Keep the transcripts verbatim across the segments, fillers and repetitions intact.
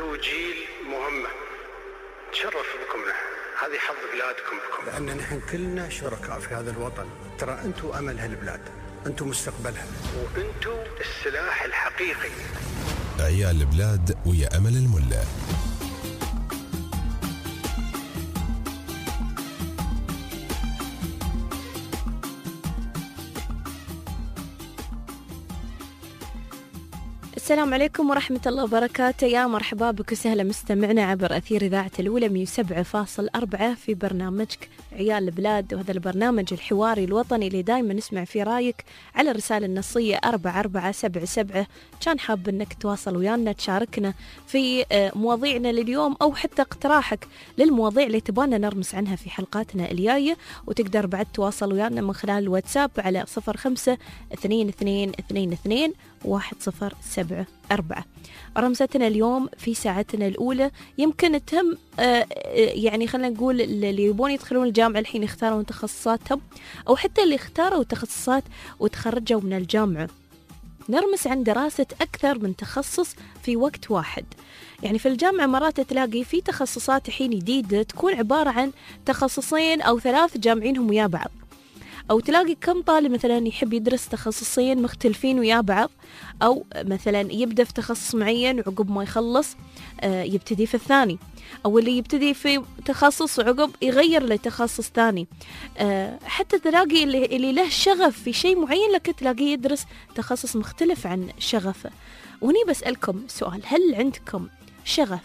أنتوا جيل مهمة، تشرف بكم، هذه حظ بلادكم بكم، لأن نحن كلنا شركاء في هذا الوطن. ترى أنتوا أمل هالبلاد، أنتوا مستقبلها، وأنتوا السلاح الحقيقي. عيال البلاد ويا أمل الملا. السلام عليكم ورحمة الله وبركاته. يا مرحبا بك وسهلا مستمعنا عبر أثير إذاعة الأولى مية وسبعة فاصل أربعة في برنامجك عيال البلاد، وهذا البرنامج الحواري الوطني اللي دايما نسمع فيه رايك على الرسالة النصية أربعة أربعة سبعة سبعة. كان حاب أنك تواصل ويانا تشاركنا في مواضيعنا لليوم، أو حتى اقتراحك للمواضيع اللي تبانا نرمس عنها في حلقاتنا الجاية. وتقدر بعد تواصل ويانا من خلال الواتساب على صفر خمسة اثنين اثنين اثنين اثنين واحد صفر سبعة أربعة. رمزتنا اليوم في ساعتنا الأولى يمكن تهم آه يعني خلينا نقول اللي يبون يدخلون الجامعة الحين يختارون تخصصاتهم، أو حتى اللي اختاروا تخصصات وتخرجوا من الجامعة. نرمس عن دراسة أكثر من تخصص في وقت واحد. يعني في الجامعة مرات تلاقي في تخصصات الحين جديدة تكون عبارة عن تخصصين أو ثلاث جامعينهم ويا بعض، أو تلاقي كم طالب مثلا يحب يدرس تخصصين مختلفين ويا بعض، أو مثلا يبدأ في تخصص معين وعقب ما يخلص آه يبتدي في الثاني، أو اللي يبتدي في تخصص وعقب يغير لتخصص ثاني. آه حتى تلاقي اللي, اللي له شغف في شيء معين لك تلاقيه يدرس تخصص مختلف عن شغفه. وني بسألكم سؤال، هل عندكم شغف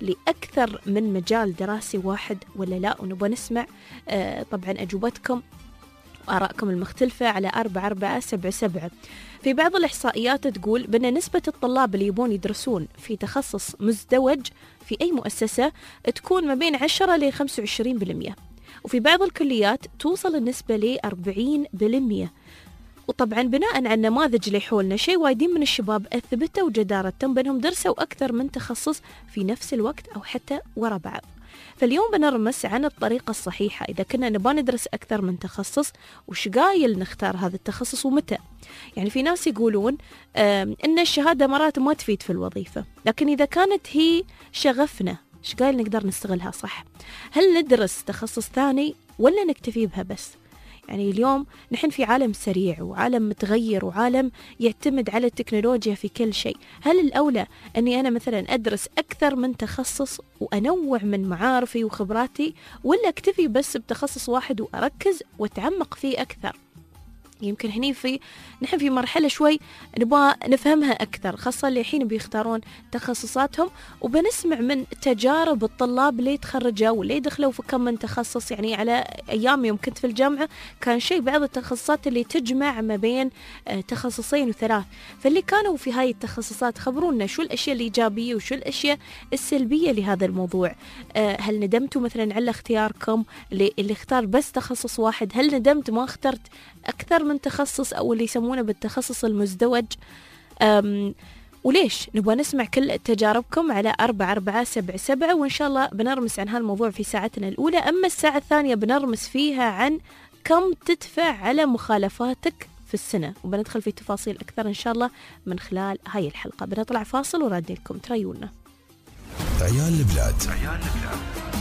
لأكثر من مجال دراسي واحد ولا لا؟ ونبغى نسمع آه طبعا أجوبتكم وآرائكم المختلفة على أربعة أربعة سبعة سبعة. في بعض الإحصائيات تقول بأن نسبة الطلاب اللي يبون يدرسون في تخصص مزدوج في أي مؤسسة تكون ما بين عشرة إلى خمسة وعشرين بالمئة، وفي بعض الكليات توصل النسبة ل أربعين بالمئة. وطبعا بناء على النماذج اللي حولنا شيء وايدين من الشباب أثبتوا جدارتهم بأنهم درسوا أكثر من تخصص في نفس الوقت أو حتى وراء بعض. فاليوم بنرمس عن الطريقة الصحيحة إذا كنا نبغى ندرس أكثر من تخصص، وش قايل نختار هذا التخصص ومتى. يعني في ناس يقولون إن الشهادة مرات ما تفيد في الوظيفة، لكن إذا كانت هي شغفنا إيش قايل نقدر نستغلها صح؟ هل ندرس تخصص ثاني ولا نكتفي بها بس؟ يعني اليوم نحن في عالم سريع وعالم متغير وعالم يعتمد على التكنولوجيا في كل شيء. هل الأولى أني أنا مثلا أدرس أكثر من تخصص وأنوع من معارفي وخبراتي، ولا أكتفي بس بتخصص واحد وأركز وأتعمق فيه أكثر؟ يمكن هني في نحن في مرحلة شوي نبغى نفهمها أكثر، خاصة اللي الحين بيختارون تخصصاتهم. وبنسمع من تجارب الطلاب اللي تخرجوا واللي دخلوا في كم من تخصص. يعني على أيام يوم كنت في الجامعة كان شيء بعض التخصصات اللي تجمع ما بين تخصصين وثلاث، فاللي كانوا في هاي التخصصات خبرونا شو الأشياء الإيجابية وشو الأشياء السلبية لهذا الموضوع. هل ندمتوا مثلا على اختياركم اللي, اللي اختار بس تخصص واحد؟ هل ندمت ما اخترت أكثر من تخصص أو اللي يسمونه بالتخصص المزدوج؟ وليش؟ نبغى نسمع كل تجاربكم على أربعة أربعة سبعة سبعة، وإن شاء الله بنرمس عن هالموضوع في ساعتنا الأولى. أما الساعة الثانية بنرمس فيها عن كم تدفع على مخالفاتك في السنة، وبندخل في تفاصيل أكثر إن شاء الله من خلال هاي الحلقة. بنطلع فاصل ورادي لكم تريونا. عيال البلاد. عيال البلاد.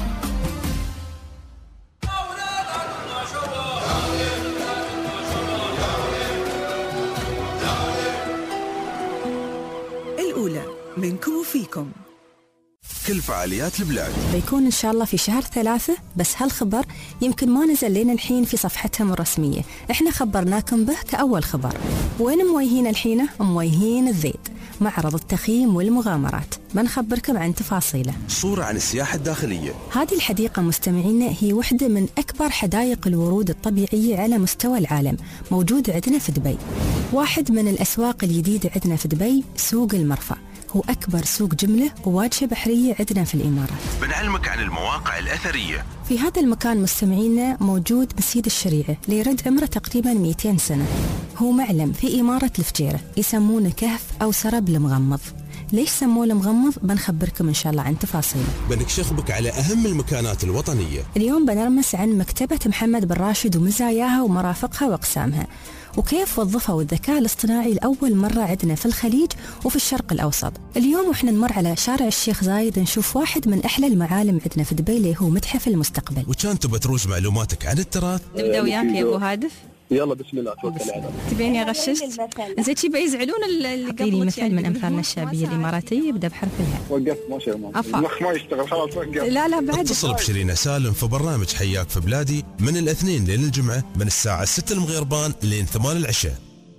الأولى منكم وفيكم. كل فعاليات البلاد بيكون إن شاء الله في شهر ثلاثة، بس هالخبر يمكن ما نزل لنا الحين في صفحتهم الرسمية، إحنا خبرناكم به كأول خبر. وين مويهين الحين؟ مويهين الذيد، معرض التخييم والمغامرات، بنخبركم عن تفاصيله. صورة عن السياحة الداخلية. هذه الحديقة مستمعينا هي واحدة من أكبر حدائق الورود الطبيعية على مستوى العالم، موجود عندنا في دبي. واحد من الأسواق الجديدة عندنا في دبي سوق المرفأ، هو أكبر سوق جملة وواجهة بحرية عندنا في الإمارات. بنعلمك عن المواقع الأثرية. في هذا المكان مستمعينا موجود مسجد الشريعة اللي يرد عمره تقريبا مئتين سنة، هو معلم في إمارة الفجيرة، يسمونه كهف أو سرب المغمض. ليش سموه المغمض؟ بنخبركم إن شاء الله عن تفاصيله. بنكشف بك على أهم المكانات الوطنية. اليوم بنرمس عن مكتبة محمد بن راشد ومزاياها ومرافقها وأقسامها، وكيف وظفوا الذكاء الاصطناعي لأول مرة عندنا في الخليج وفي الشرق الأوسط. اليوم وإحنا نمر على شارع الشيخ زايد نشوف واحد من أحلى المعالم عندنا في دبي اللي هو متحف المستقبل. وكان تبى تروج معلوماتك عن التراث؟ نبدأ وياك يا أبو هادف. يلا بسم الله توكل على الله. تبيني أغششت؟ زين شي بيزعلون اللي قبل مثل يعني من أمثالنا الشعبية الإماراتية يبدأ بحرف الهاء. وقفت ما شاء الله. المخ ما يشتغل خلاص وقف. لا لا بعد. اتصل بشيرين سالم في برنامج حياك في بلادي من الاثنين لين الجمعة من الساعة ستة المغربان لين ثمان العشاء.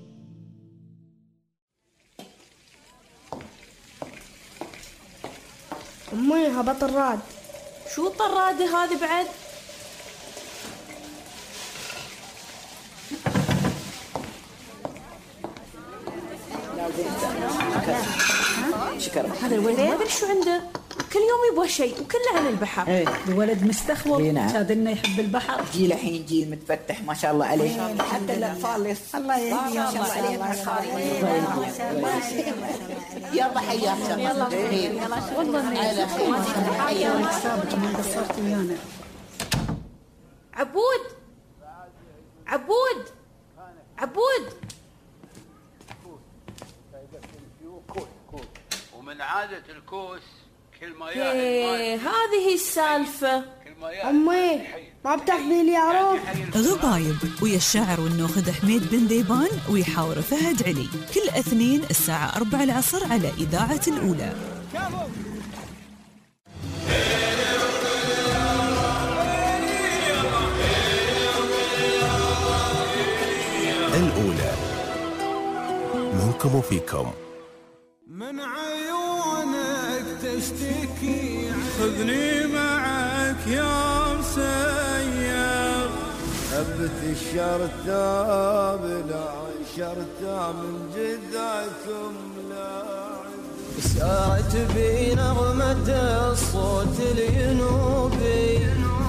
أمي هبط الراد. شو الطرادة هذه بعد؟ شكرا. هذا الولد ما أدري شو عنده، كل يوم يبغى شيء وكله عن البحر. ايه الولد مستخوض. إيه نعم. شاد انه يحب البحر. جيل الحين جيل متفتح ما شاء الله عليه. حتى الاطفال الله يهديهم ما شاء الله عليهم. يلا حياك يلا يلا والله على خير. حياك سابق ما قصرت ويانا. عبود عبود عبود ومن عادة الكوس كل ما ياهل ايه هذه السالفة. أمي ما بتاخذي لي عروض. غبايب ويا الشاعر والناخذ حميد بن ديبان ويحاور فهد علي كل اثنين الساعة أربعة العصر على إذاعة الأولى. الأولى منكم وفيكم. من عيونك تشتكي خذني معك يا مسير. ثبت الشرطة بلا شرطة من جذعكم لاعب. سارت بي نغمة الصوت الينوبي.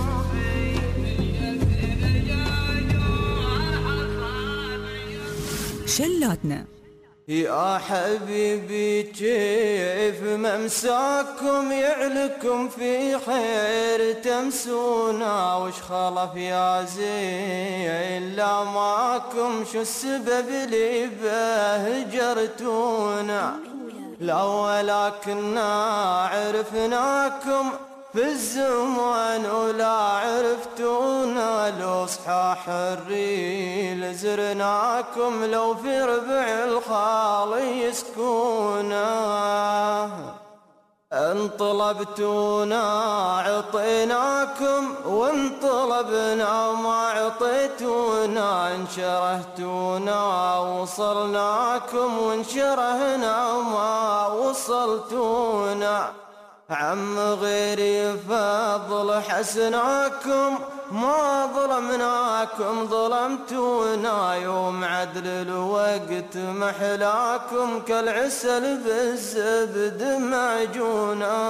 شلاتنا يا حبيبي كيف ممساكم يعلكم في خير تمسونا. وش خلف يا زين لا ماكم شو السبب اللي بهجرتونا. لا ولكننا عرفناكم في الزمان ولا عرفتونا. لو صحاح الريل زرناكم لو في ربع الخال يسكونا. ان طلبتونا عطيناكم وان طلبنا ما عطيتونا. ان شرهتونا وصلناكم وان شرهنا ما وصلتونا. عم غيري فضل حسناكم ما ظلمناكم ظلمتونا. يوم عدل الوقت محلاكم كالعسل بالزبد معجونا.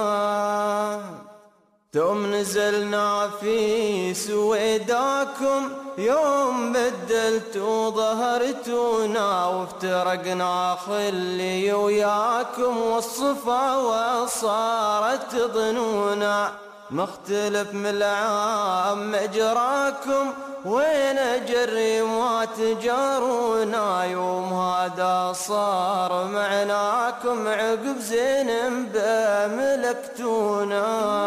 توم نزلنا في سويداكم يوم بدلتوا ظهرتونا. وافترقنا خلي وياكم والصفا وصارت ظنونا. مختلف من العام مجراكم وين جري ما تجارونا. يوم هذا صار معناكم عقب زين بملكتونا.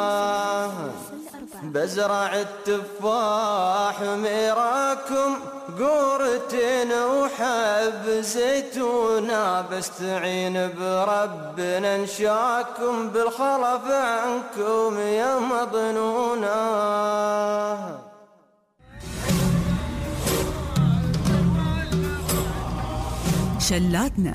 بزرع التفاح ميراكم قورتين وحب زيتونا. بستعين بربنا انشاكم بالخلف عنكم يا مظنونا. شلاتنا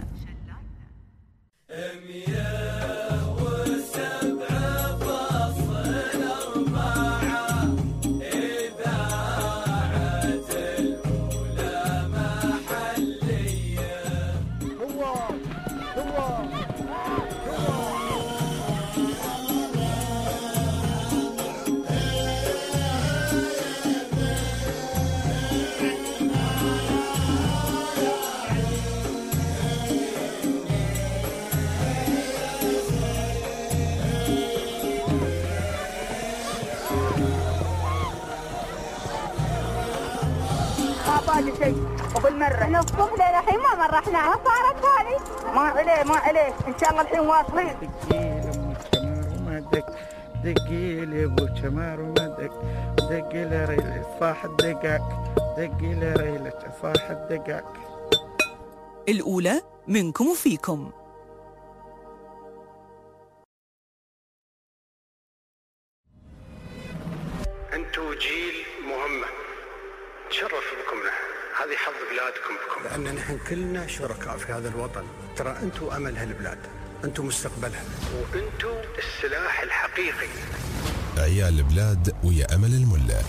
شيء وبالمره احنا الصبح للحين ما مرحنا، ما صارت هذه. ما عليه ما عليه، ان شاء الله الحين واصلين. دقي لي ابو شمار وما دق دقي لي ريلة صاح الدقاق دقي لي ريلة صاح الدقاق. الأولى منكم وفيكم. أنتوا جيل مهمة، تشرف بكم له، هذه حظ بلادكم بكم. لأن نحن كلنا شركاء في هذا الوطن، ترى أنتوا أمل هالبلاد، أنتوا مستقبلها، وأنتوا السلاح الحقيقي. عيال البلاد ويا أمل الملا.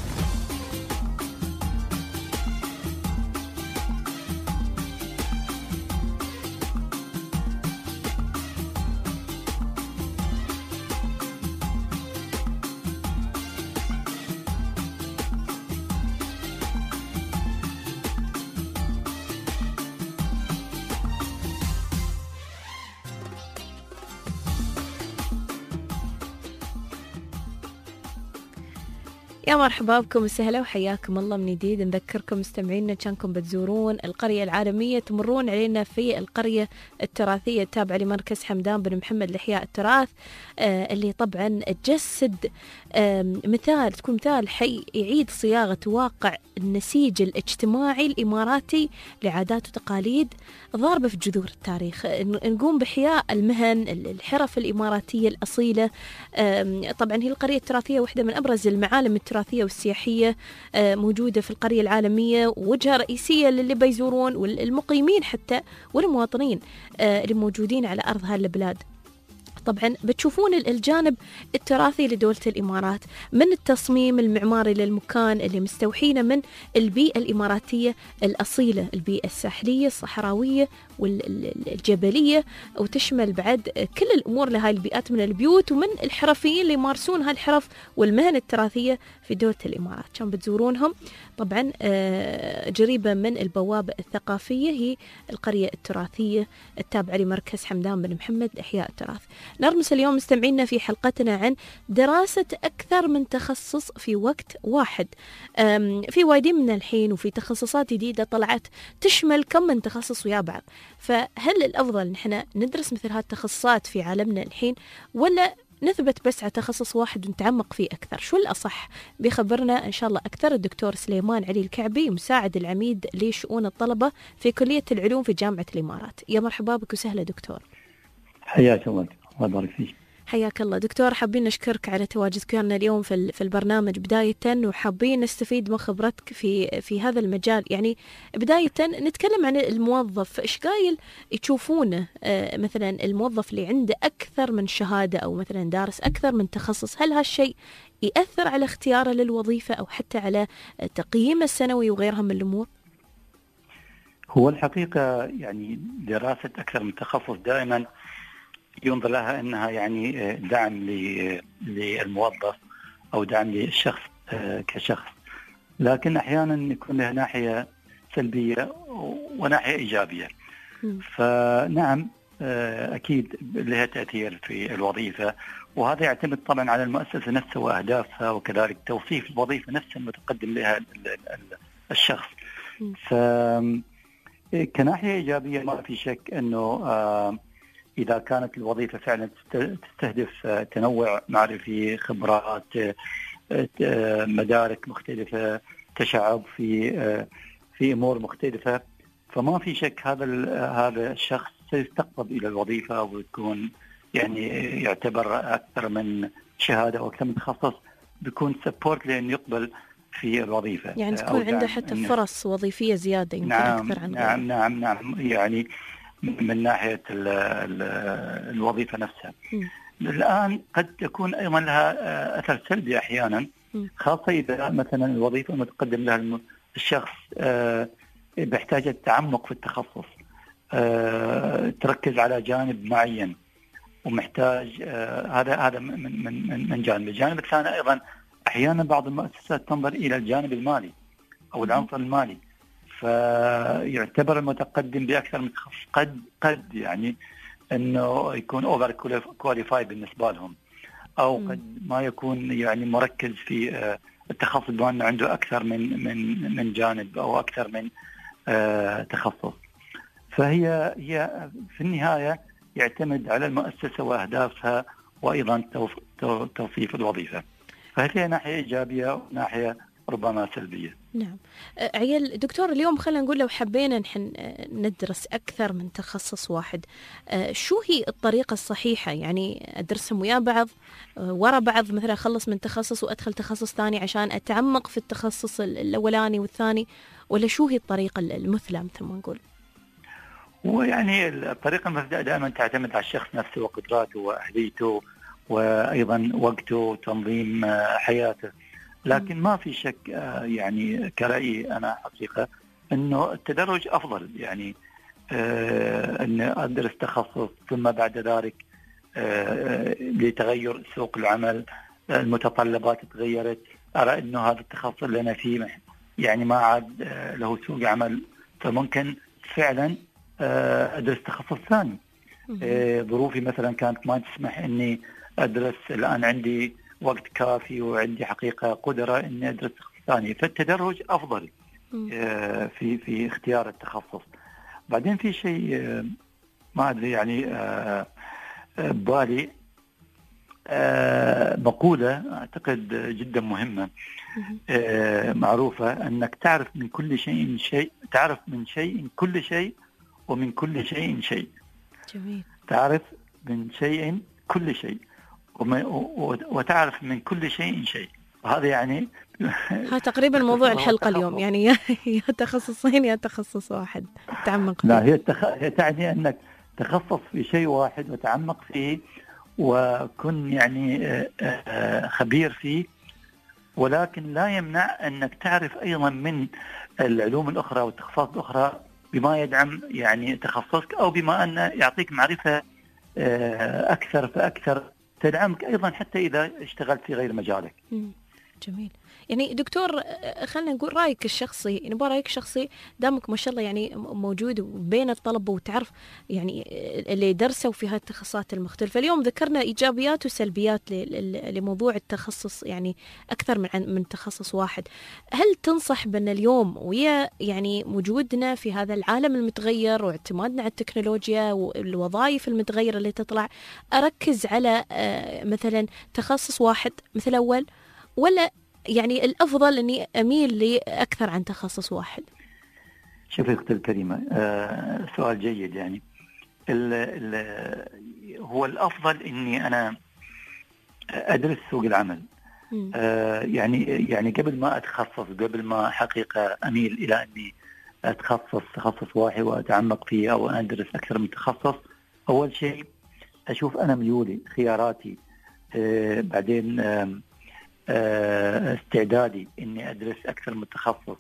يا مرحبا بكم وسهلا وحياكم الله من جديد. نذكركم مستمعينا كانكم بتزورون القرية العالمية، تمرون علينا في القرية التراثية التابعة لمركز حمدان بن محمد لإحياء التراث، آه اللي طبعا تجسد آه مثال تكون مثال حي يعيد صياغة واقع النسيج الاجتماعي الإماراتي لعادات وتقاليد ضاربة في جذور التاريخ. نقوم بإحياء المهن الحرف الإماراتية الأصيلة. آه طبعا هي القرية التراثية واحدة من أبرز المعالم التراثية والسياحية موجودة في القرية العالمية، ووجهة رئيسية للي بيزورون والمقيمين حتى والمواطنين اللي موجودين على أرض هالبلاد. طبعا بتشوفون الجانب التراثي لدولة الإمارات من التصميم المعماري للمكان اللي مستوحينه من البيئة الإماراتية الأصيلة، البيئة الساحلية الصحراوية والجبلية، وتشمل بعد كل الأمور لهاي البيئات من البيوت ومن الحرفيين اللي يمارسون هالحرف والمهن التراثية في دولة الإمارات. كان بتزورونهم طبعا جريبة من البوابة الثقافية هي القرية التراثية التابعة لمركز حمدان بن محمد لإحياء التراث. نرمس اليوم مستمعينا في حلقتنا عن دراسة أكثر من تخصص في وقت واحد. في وايدين من الحين وفي تخصصات جديدة طلعت تشمل كم من تخصص ويا بعض، فهل الأفضل نحن ندرس مثل هذه التخصصات في عالمنا الحين ولا نثبت بس على تخصص واحد ونتعمق فيه أكثر؟ شو الأصح؟ بيخبرنا إن شاء الله أكثر الدكتور سليمان علي الكعبي، مساعد العميد لشؤون الطلبة في كلية العلوم في جامعة الإمارات. يا مرحبا بك وسهلا دكتور. حياك الله، الله يبارك فيك. حياك الله دكتور. حابين نشكرك على تواجدك ويانا اليوم في في البرنامج بداية، وحابين نستفيد من خبرتك في في هذا المجال. يعني بداية نتكلم عن الموظف، ايش قايل تشوفونه آه مثلا الموظف اللي عنده أكثر من شهادة أو مثلا دارس أكثر من تخصص، هل هالشيء يأثر على اختياره للوظيفة أو حتى على تقييمه السنوي وغيرها من الأمور؟ هو الحقيقة يعني دراسة أكثر من تخصص دائما ينظر لها أنها يعني دعم للموظف أو دعم للشخص كشخص، لكن أحيانا يكون لها ناحية سلبية وناحية إيجابية. فنعم أكيد لها تأثير في الوظيفة، وهذا يعتمد طبعا على المؤسسة نفسها وأهدافها وكذلك توصيف الوظيفة نفسها المتقدم لها الشخص. فكناحية إيجابية ما في شك أنه إذا كانت الوظيفة فعلا تستهدف تنوع معرفي، خبرات، مدارك مختلفة، تشعب في في أمور مختلفة، فما في شك هذا هذا الشخص سيستقطب إلى الوظيفة ويكون يعني يعتبر أكثر من شهادة أو أكثر من تخصص، بيكون سبورت لأن يقبل في الوظيفة، يعني تكون عنده حتى فرص وظيفية زيادة يمكن نعم أكثر عن نعم, نعم نعم يعني من ناحية ال ال الوظيفة نفسها. م. الآن قد تكون أيضا لها أثر سلبي أحيانا، خاصة إذا مثلا الوظيفة المتقدم لها الشخص بيحتاج التعمق في التخصص، تركز على جانب معين ومحتاج هذا هذا من من من جانب. الجانب الثاني أيضا أحيانا بعض المؤسسات تنظر إلى الجانب المالي أو العنصر المالي، فيعتبر المتقدم بأكثر من تخصص قد قد يعني إنه يكون أوفر كواليفايد بالنسبة لهم، أو قد ما يكون يعني مركز في التخصص بأنه عنده أكثر من من من جانب أو أكثر من تخصص. فهي هي في النهاية يعتمد على المؤسسة وأهدافها وأيضا توصيف الوظيفة. فهي ناحية إيجابية وناحية ربما سلبية. نعم. عيال دكتور، اليوم خلينا نقول لو حبينا نحن ندرس أكثر من تخصص واحد، شو هي الطريقة الصحيحة؟ يعني أدرسهم ويا بعض ورا بعض، مثلا أخلص من تخصص وأدخل تخصص ثاني عشان أتعمق في التخصص الأولاني والثاني، ولا شو هي الطريقة المثلى مثل ما نقول؟ ويعني الطريقة المثلى دائما تعتمد على الشخص نفسه وقدراته وأهليته وأيضا وقته وتنظيم حياته. لكن ما في شك يعني كرأيي أنا حقيقة أنه التدرج أفضل، يعني أن أدرس تخصص ثم بعد ذلك لتغير سوق العمل، المتطلبات تغيرت، أرى أنه هذا التخصص اللي أنا فيه يعني ما عاد له سوق عمل، فممكن فعلا أدرس تخصص ثاني. ظروفي مثلا كانت ما تسمح أني أدرس، الآن عندي وقت كافي وعندي حقيقة قدرة إني أدرس تخصص ثاني، فالتدرج أفضل في في اختيار التخصص. بعدين في شيء ما أدري يعني بالي مقولة أعتقد جدا مهمة معروفة، أنك تعرف من كل شيء شيء، تعرف من شيء كل شيء ومن كل شيء شيء. جميل. تعرف من شيء كل شيء وتعرف من كل شيء شيء. وهذا يعني ها تقريبا موضوع الحلقة اليوم، يعني يا تخصصين يا تخصص واحد تعمق فيه. لا، هي, التخ... هي تعني أنك تخصص في شيء واحد وتعمق فيه وكن يعني خبير فيه، ولكن لا يمنع أنك تعرف أيضا من العلوم الأخرى والتخصصات الأخرى بما يدعم يعني تخصصك، أو بما أن يعطيك معرفة أكثر فأكثر تدعمك أيضا حتى إذا اشتغلت في غير مجالك. جميل. يعني دكتور خلينا نقول رأيك الشخصي، نبغى رأيك الشخصي دامك ما شاء الله يعني موجود بين الطلبة وتعرف يعني اللي درسوا في هالتخصصات المختلفة. اليوم ذكرنا إيجابيات وسلبيات لموضوع التخصص، يعني أكثر من من تخصص واحد. هل تنصح بأن اليوم ويا يعني وجودنا في هذا العالم المتغير واعتمادنا على التكنولوجيا والوظائف المتغيرة اللي تطلع، أركز على مثلا تخصص واحد مثل أول، ولا يعني الأفضل أني أميل لي أكثر عن تخصص واحد؟ شوفي أختي الكريمة، آه سؤال جيد. يعني ال ال هو الأفضل أني أنا أدرس سوق العمل. آه يعني يعني قبل ما أتخصص، قبل ما حقيقة أميل إلى أني أتخصص تخصص واحد وأتعمق فيه أو أدرس أكثر من تخصص، أول شيء أشوف أنا ميولي، خياراتي، آه بعدين آه استعدادي إني أدرس أكثر من تخصص،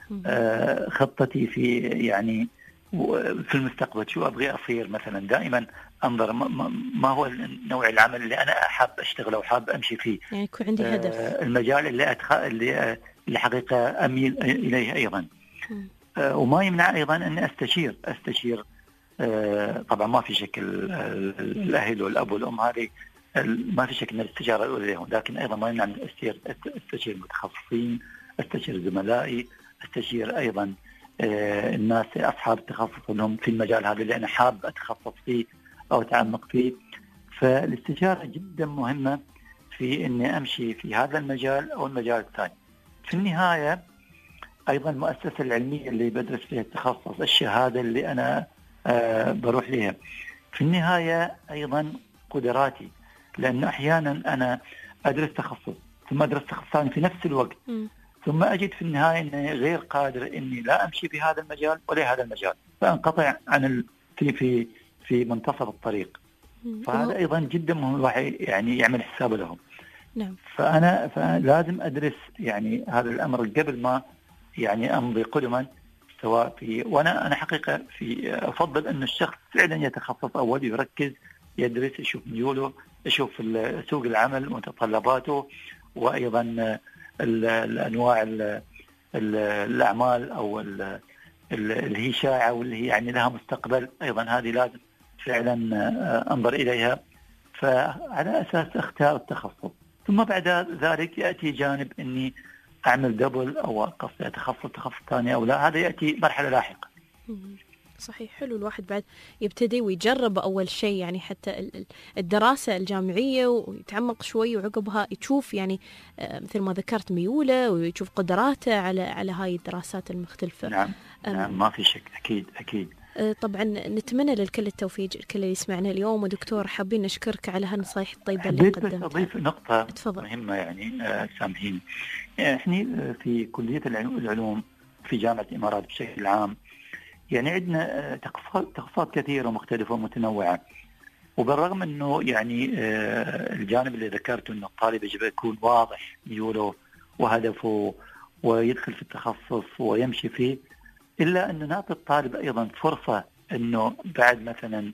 خطتي في يعني في المستقبل شو أبغي أصير مثلا. دائما أنظر ما هو نوع العمل اللي أنا حاب أشتغله وحاب أمشي فيه، يعني يكون عندي هدف، المجال اللي أدخل اللي اللي حقيقة أميل إليه أيضا. وما يمنع أيضا أن أستشير أستشير طبعا ما في شكل الأهل والأب والأم، هذه ما في شك من الاستشارة الأولى لهم، لكن أيضا ما يمنع من أستشير أستشير المتخصصين، أستشير زملائي، أستشير أيضا الناس أصحاب التخصص لهم في المجال هذا اللي أنا حاب أتخصص فيه أو أتعمق فيه. فالاستشارة جدا مهمة في إني أمشي في هذا المجال أو المجال الثاني. في النهاية أيضا المؤسسة العلمية اللي بدرس فيها التخصص، الشهادة اللي أنا بروح لها، في النهاية أيضا قدراتي، لأن أحيانا أنا أدرس تخصص ثم أدرس تخصص ثاني في نفس الوقت، م. ثم أجد في النهاية أني غير قادر إني لا أمشي في هذا المجال ولا هذا المجال، فأنقطع عن ال... في في في منتصف الطريق. م. فهذا أيضا جدا مهم الواحد يعني يعمل حسابه لهم. نعم. فأنا فلازم أدرس يعني هذا الأمر قبل ما يعني أمضي قدما، سواء في وأنا أنا حقيقة في أفضل أن الشخص فعلا يتخصص أول، يركز، يدرس، يشوف ميوله، يشوف سوق العمل ومتطلباته، وأيضا الأنواع الأعمال أو اللي هي شائعة واللي هي يعني لها مستقبل، أيضا هذه لازم فعلا أنظر إليها. فعلى أساس اختار التخصص، ثم بعد ذلك يأتي جانب أني أعمل دبل أو قصدي تخصص تخصص ثاني أو لا، هذا يأتي مرحلة لاحقة. صحيح، حلو الواحد بعد يبتدي ويجرب أول شيء يعني حتى الدراسة الجامعية ويتعمق شوي، وعقبها يشوف يعني مثل ما ذكرت ميوله ويشوف قدراته على على هاي الدراسات المختلفة. نعم, نعم ما في شك، أكيد أكيد. طبعا نتمنى للكل التوفيق، الكل اللي يسمعنا اليوم. ودكتور حابين نشكرك على هالنصائح الطيبة اللي قدمتها. حبيت أضيف نقطة تفضل. مهمة يعني آه سامحين، احنا في كلية العلوم في جامعة الإمارات بشكل عام يعني عندنا تخصصات كثيرة ومختلفة ومتنوعة، وبالرغم أنه يعني الجانب اللي ذكرته أنه الطالب يجب يكون واضح ميوله وهدفه ويدخل في التخصص ويمشي فيه، إلا أنه نعطي الطالب أيضا فرصة أنه بعد مثلا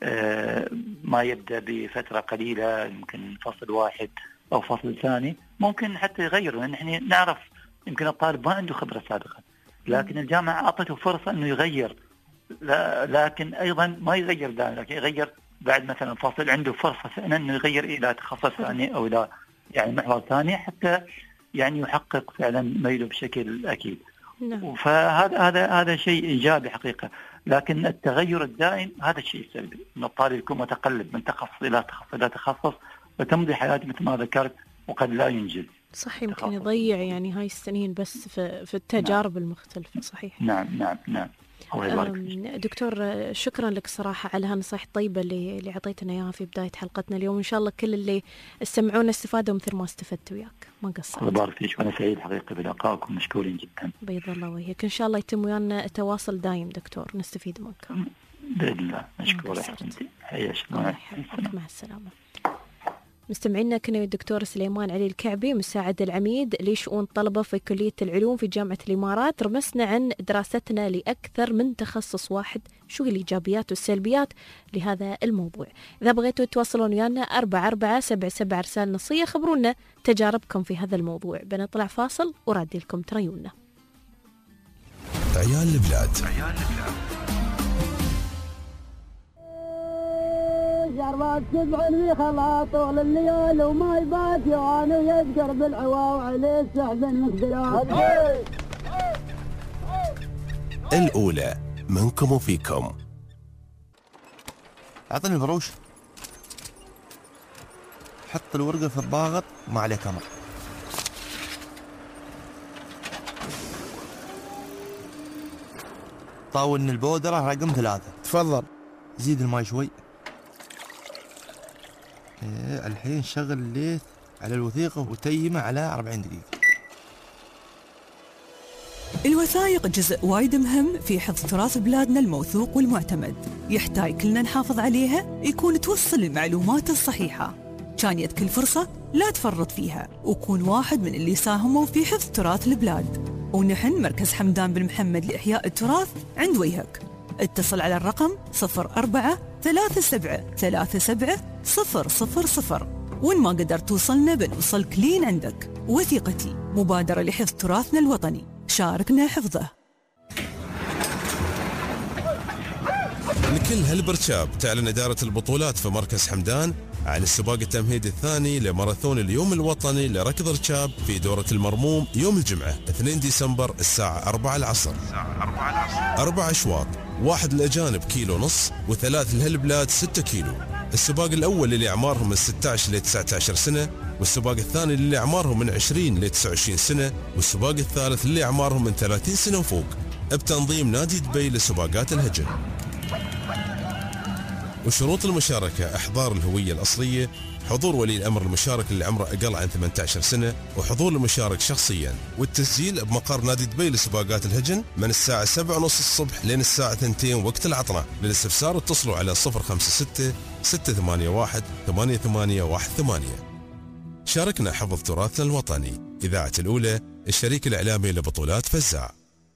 ما يبدأ بفترة قليلة يمكن فصل واحد أو فصل ثاني ممكن حتى يغيره، لأن احنا نعرف يمكن الطالب ما عنده خبرة سابقة، لكن الجامعة أعطته فرصة أنه يغير، لا لكن أيضا ما يغير دائما، لكن يغير بعد مثلا فصل عنده فرصة سنة أنه يغير إلى تخصص ثاني أو إلى يعني محور ثاني حتى يعني يحقق فعلا ميله بشكل أكيد. نعم. فهذا هذا هذا شيء إيجابي حقيقة، لكن التغير الدائم هذا الشيء سلبي، أن الطالب يكون متقلب من تخصص إلى تخصص إلى تخصص وتمضي حياته مثل ما ذكرت وقد لا ينجز. صح، يمكن يضيع يعني هاي السنين بس في في التجارب نعم. المختلفة. صحيح. نعم نعم نعم. دكتور شكرا لك صراحة على هالنصائح الطيبة اللي اللي عطيتنا إياها في بداية حلقتنا اليوم. إن شاء الله كل اللي استمعونا استفادوا مثل ما استفدت وياك، ما قصرت. الله يبارك فيك، وأنا سعيد حقيقة بلقائكم، مشكورين جدا. بيض الله وجهك، إن شاء الله يتم ويانا التواصل دايم دكتور، نستفيد منك بإذن الله. مشكور حياك الله، مع السلامة. مستمعينا كنا الدكتور سليمان علي الكعبي مساعد العميد لشؤون الطلبة في كلية العلوم في جامعة الإمارات. رمسنا عن دراستنا لأكثر من تخصص واحد، شو الإيجابيات والسلبيات لهذا الموضوع. إذا بغيتوا تواصلون ويانا أربعة أربعة سبعة سبعة رسالة نصية، خبرونا تجاربكم في هذا الموضوع. بنطلع فاصل ورادي لكم تريونا. عيال البلاد. جربت سبع في خلاط طول الليل وما يبات يوان ويذكر بالعوا وعليه السحب المقدرات. الأولى منكم وفيكم. أعطني البروش، حط الورقة في الضاغط ما عليه كمر. طاولني البودرة رقم ثلاثة. تفضل. زيد الماء شوي. إيه الحين شغل الليث على الوثيقة وتيمه على أربعين دقيقة. الوثائق جزء وايد مهم في حفظ تراث بلادنا الموثوق والمعتمد، يحتاج كلنا نحافظ عليها، يكون توصل المعلومات الصحيحة. كان يد كل فرصة لا تفرط فيها، وكون واحد من اللي ساهموا في حفظ تراث البلاد. ونحن مركز حمدان بن محمد لإحياء التراث عند وجهك. اتصل على الرقم صفر أربعة ثلاثة سبعة ثلاثة سبعة صفر صفر صفر، وإن ما قدر توصلنا بنوصلك لين عندك. وثيقتي مبادرة لحفظ تراثنا الوطني، شاركنا حفظه. لكل هالبرشاب تعلن إدارة البطولات في مركز حمدان عن السباق التمهيدي الثاني لماراثون اليوم الوطني لركض رشاب في دورة المرموم يوم الجمعة اثنين ديسمبر الساعة أربعة العصر. أربع أشواط، واحد للأجانب كيلو نص وثلاث لهالبلاد ستة كيلو. السباق الأول اللي أعمارهم من ستة عشر ل تسعة عشر سنة، والسباق الثاني اللي أعمارهم من عشرين ل تسعة وعشرين سنة، والسباق الثالث اللي أعمارهم من ثلاثين سنة وفوق، بتنظيم نادي دبي لسباقات الهجن. وشروط المشاركة: إحضار الهوية الأصلية، حضور ولي الأمر المشارك اللي عمره أقل عن ثمانية عشر سنة، وحضور المشارك شخصيا، والتسجيل بمقر نادي دبي لسباقات الهجن من الساعة سبعة ونص الصبح لين الساعة اثنتين وقت العطلة. للاستفسار اتصلوا على صفر خمسة ستة ستة ثمانية واحد ثمانية ثمانية واحد ثمانية. شاركنا حفظ تراثنا الوطني. إذاعة الأولى، الشريك الإعلامي لبطولات فزاع.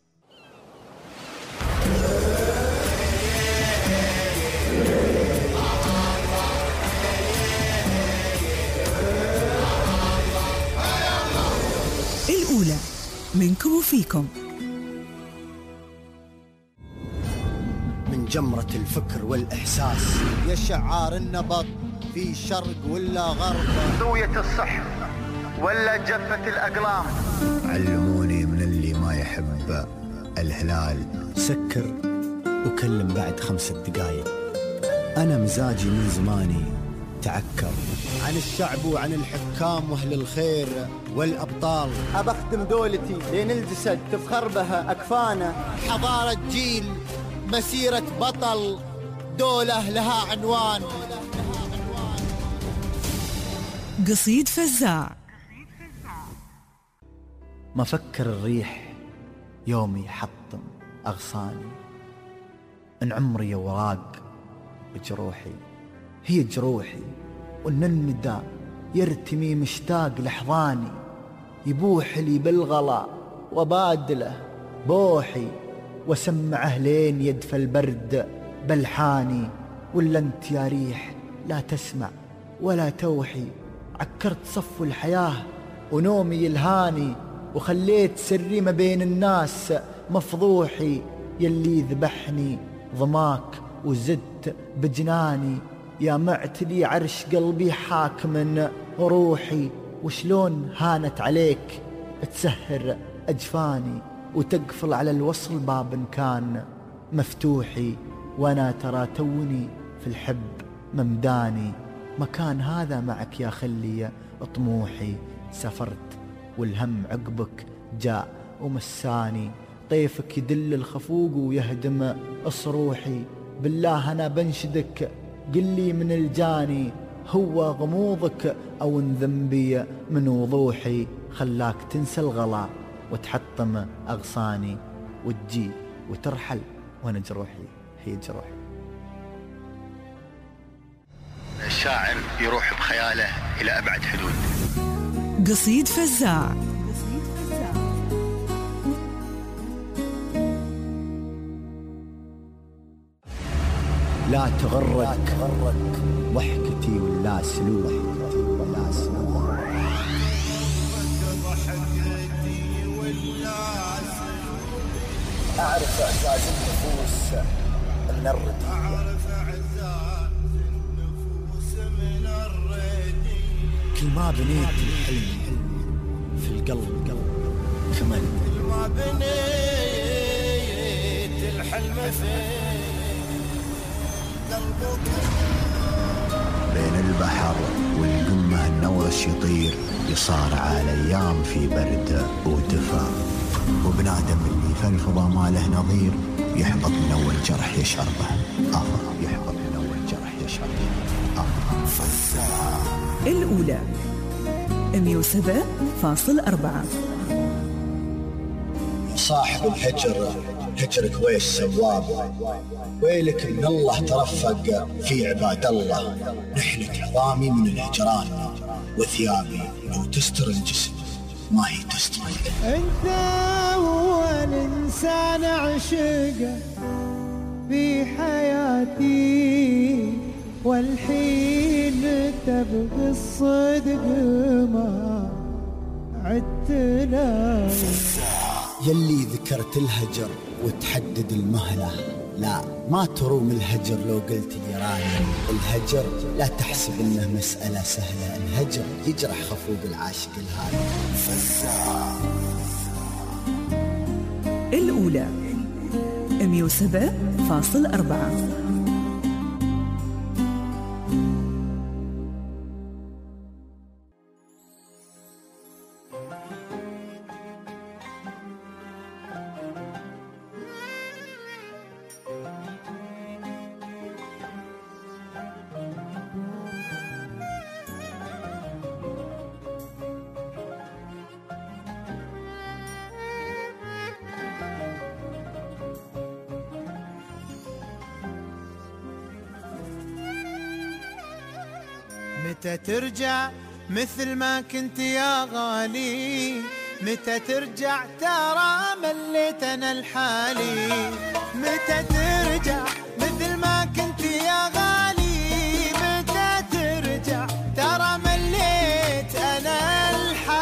الأولى منكم وفيكم. من جمرة الفكر والإحساس يا شعار النبض في شرق ولا غرب، ضوية الصح ولا جفت الأقلام. علموني من اللي ما يحب الهلال سكر وكلم بعد خمسة دقايق. أنا مزاجي من زماني تعكر عن الشعب وعن الحكام وأهل الخير والأبطال. أبخدم دولتي لين الجسد تفخربها أكفانه. حضارة جيل مسيرة بطل دولة لها عنوان. قصيد فزاع. ما فكر الريح يومي حطم أغصاني. إن عمري وراق بجروحي هي جروحي، وإن الندى يرتمي مشتاق لحظاني. يبوح لي بالغلا وبادله بوحي، وسمعه لين يدفى البرد بلحاني. ولا انت يا ريح لا تسمع ولا توحي، عكرت صف الحياة ونومي يلهاني. وخليت سري ما بين الناس مفضوحي، يلي ذبحني ضماك وزدت بجناني. يا معتلي عرش قلبي حاكم روحي، وشلون هانت عليك تسهر أجفاني، وتقفل على الوصل باب كان مفتوحي. وانا ترى توني في الحب ممداني، مكان هذا معك يا خلي طموحي. سافرت والهم عقبك جاء ومساني، طيفك يدل الخفوق ويهدم أصروحي. بالله أنا بنشدك قلي من الجاني، هو غموضك أو ان ذنبي من وضوحي. خلاك تنسى الغلا وتحطم أغصاني، وتجي وترحل وانا جروحي هي جروحي. الشاعر يروح بخياله إلى أبعد حدود. قصيد فزاع. لا تغرك ضحكتي ولا سلوكي ولا سلوك. أعرف إعزاز النفوس من الردية، كل ما بنيت الحلم في القلب قلب كمل. كل ما بنيت الحلم في قلبك. بين البحر والقمة النورش يطير، يصارع الأيام في برد ودفا. وبنادم اللي في الفضا ما له نظير، يحبط من أول جرح يشربه آه يحبط من أول جرح يشربه آه. فزاع. الأولى مية وسبعة فاصلة أربعة. صاحب الهجر هجرك ويش سواب، ويلك من الله ترفق في عباد الله. نحلة عظامي من الهجران، وثيابي لو تستر الجسم ما هي تستر. انت هو الانسان عشقه في حياتي، والحين تبغي الصدق ما عدت له. يلي ذكرت الهجر وتحدد المهلة، لا ما تروم الهجر لو قلت لي راني. الهجر لا تحسب انه مسألة سهلة، الهجر يجرح خفوق العاشق الهادي. فزاع. الأولى مية وسبعة فاصلة أربعة. متى ترجع مثل ما كنت يا غالي؟ متى ترجع ترى مليت انا الحالي؟ متى ترجع مثل ما كنت يا غالي؟ متى ترجع ترى مليت انا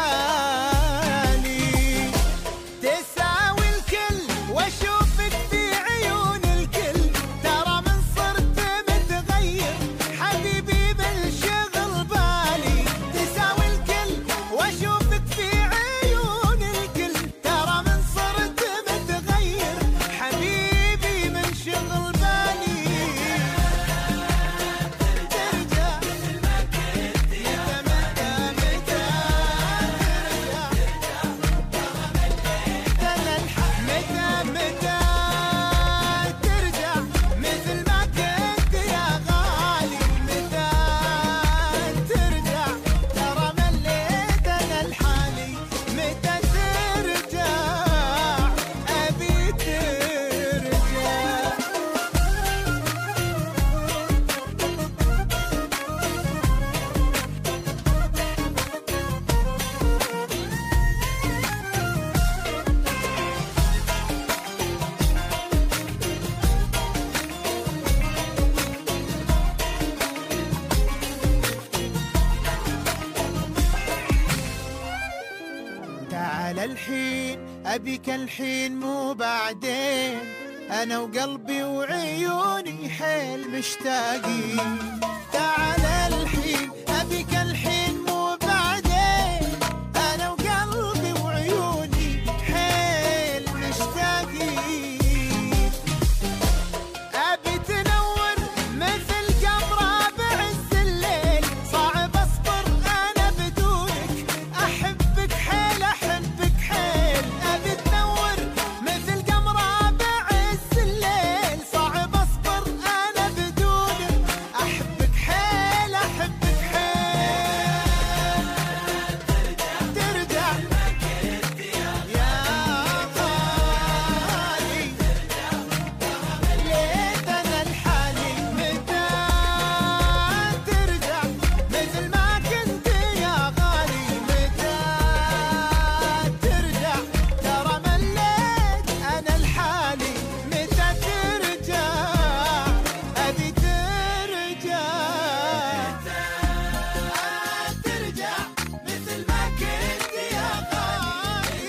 الحالي؟ تساوي الكل واشوفك في عيون الكل، ترى من صرت متغير حبيبي بالشغل بالي. تساوي الكل واشوفك للحين أبيك الحين مو بعدين، أنا وقلبي وعيوني حيل مشتاقين. تعال الحين أبيك الحين مو بعدين، أنا وقلبي وعيوني حيل مشتاقين. أبي تنور مثل قمرة بعز الليل، صعب أصبر أنا بدونك، أحبك حيل أحبك حيل. أبي تنور مثل قمرة بعز الليل، صعب أصبر أنا بدونك، أحبك حيل أحبك حيل. ترجع يا غالي، ليت أنا لحالي متى ترجع مثل ما كنت يا غالي، متى ترجع ترى مليت أنا لحالي، متى ترجع أبي ترجع ترجع مثل ما كنت يا غالي،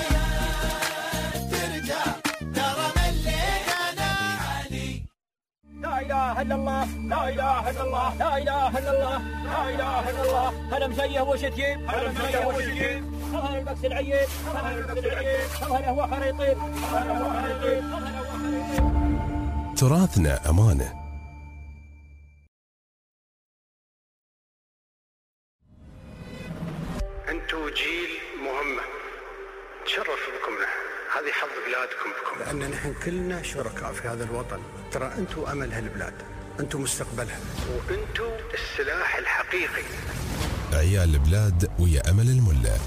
ترجع ترى مليت أنا لحالي. لا إله إلا الله، لا إله إلا الله، لا إله إلا الله، لا إله إلا الله. هلا مزيه وش تجيب؟ هلا مزيه وش تجيب؟ هلا البكس العيب، هلا البكس العيب، هلا هو خريطين، هلا هو خريطين، هلا هو خريطين. تراثنا أمانة. أنتوا جيل مهمة، تشرف بكم نحن، هذه حظ بلادكم بكم. لأن نحن كلنا شركاء في هذا الوطن، ترى أنتوا أمل هالبلاد، أنتوا مستقبلها، وأنتوا السلاح الحقيقي. عيال البلاد ويا أمل الملا.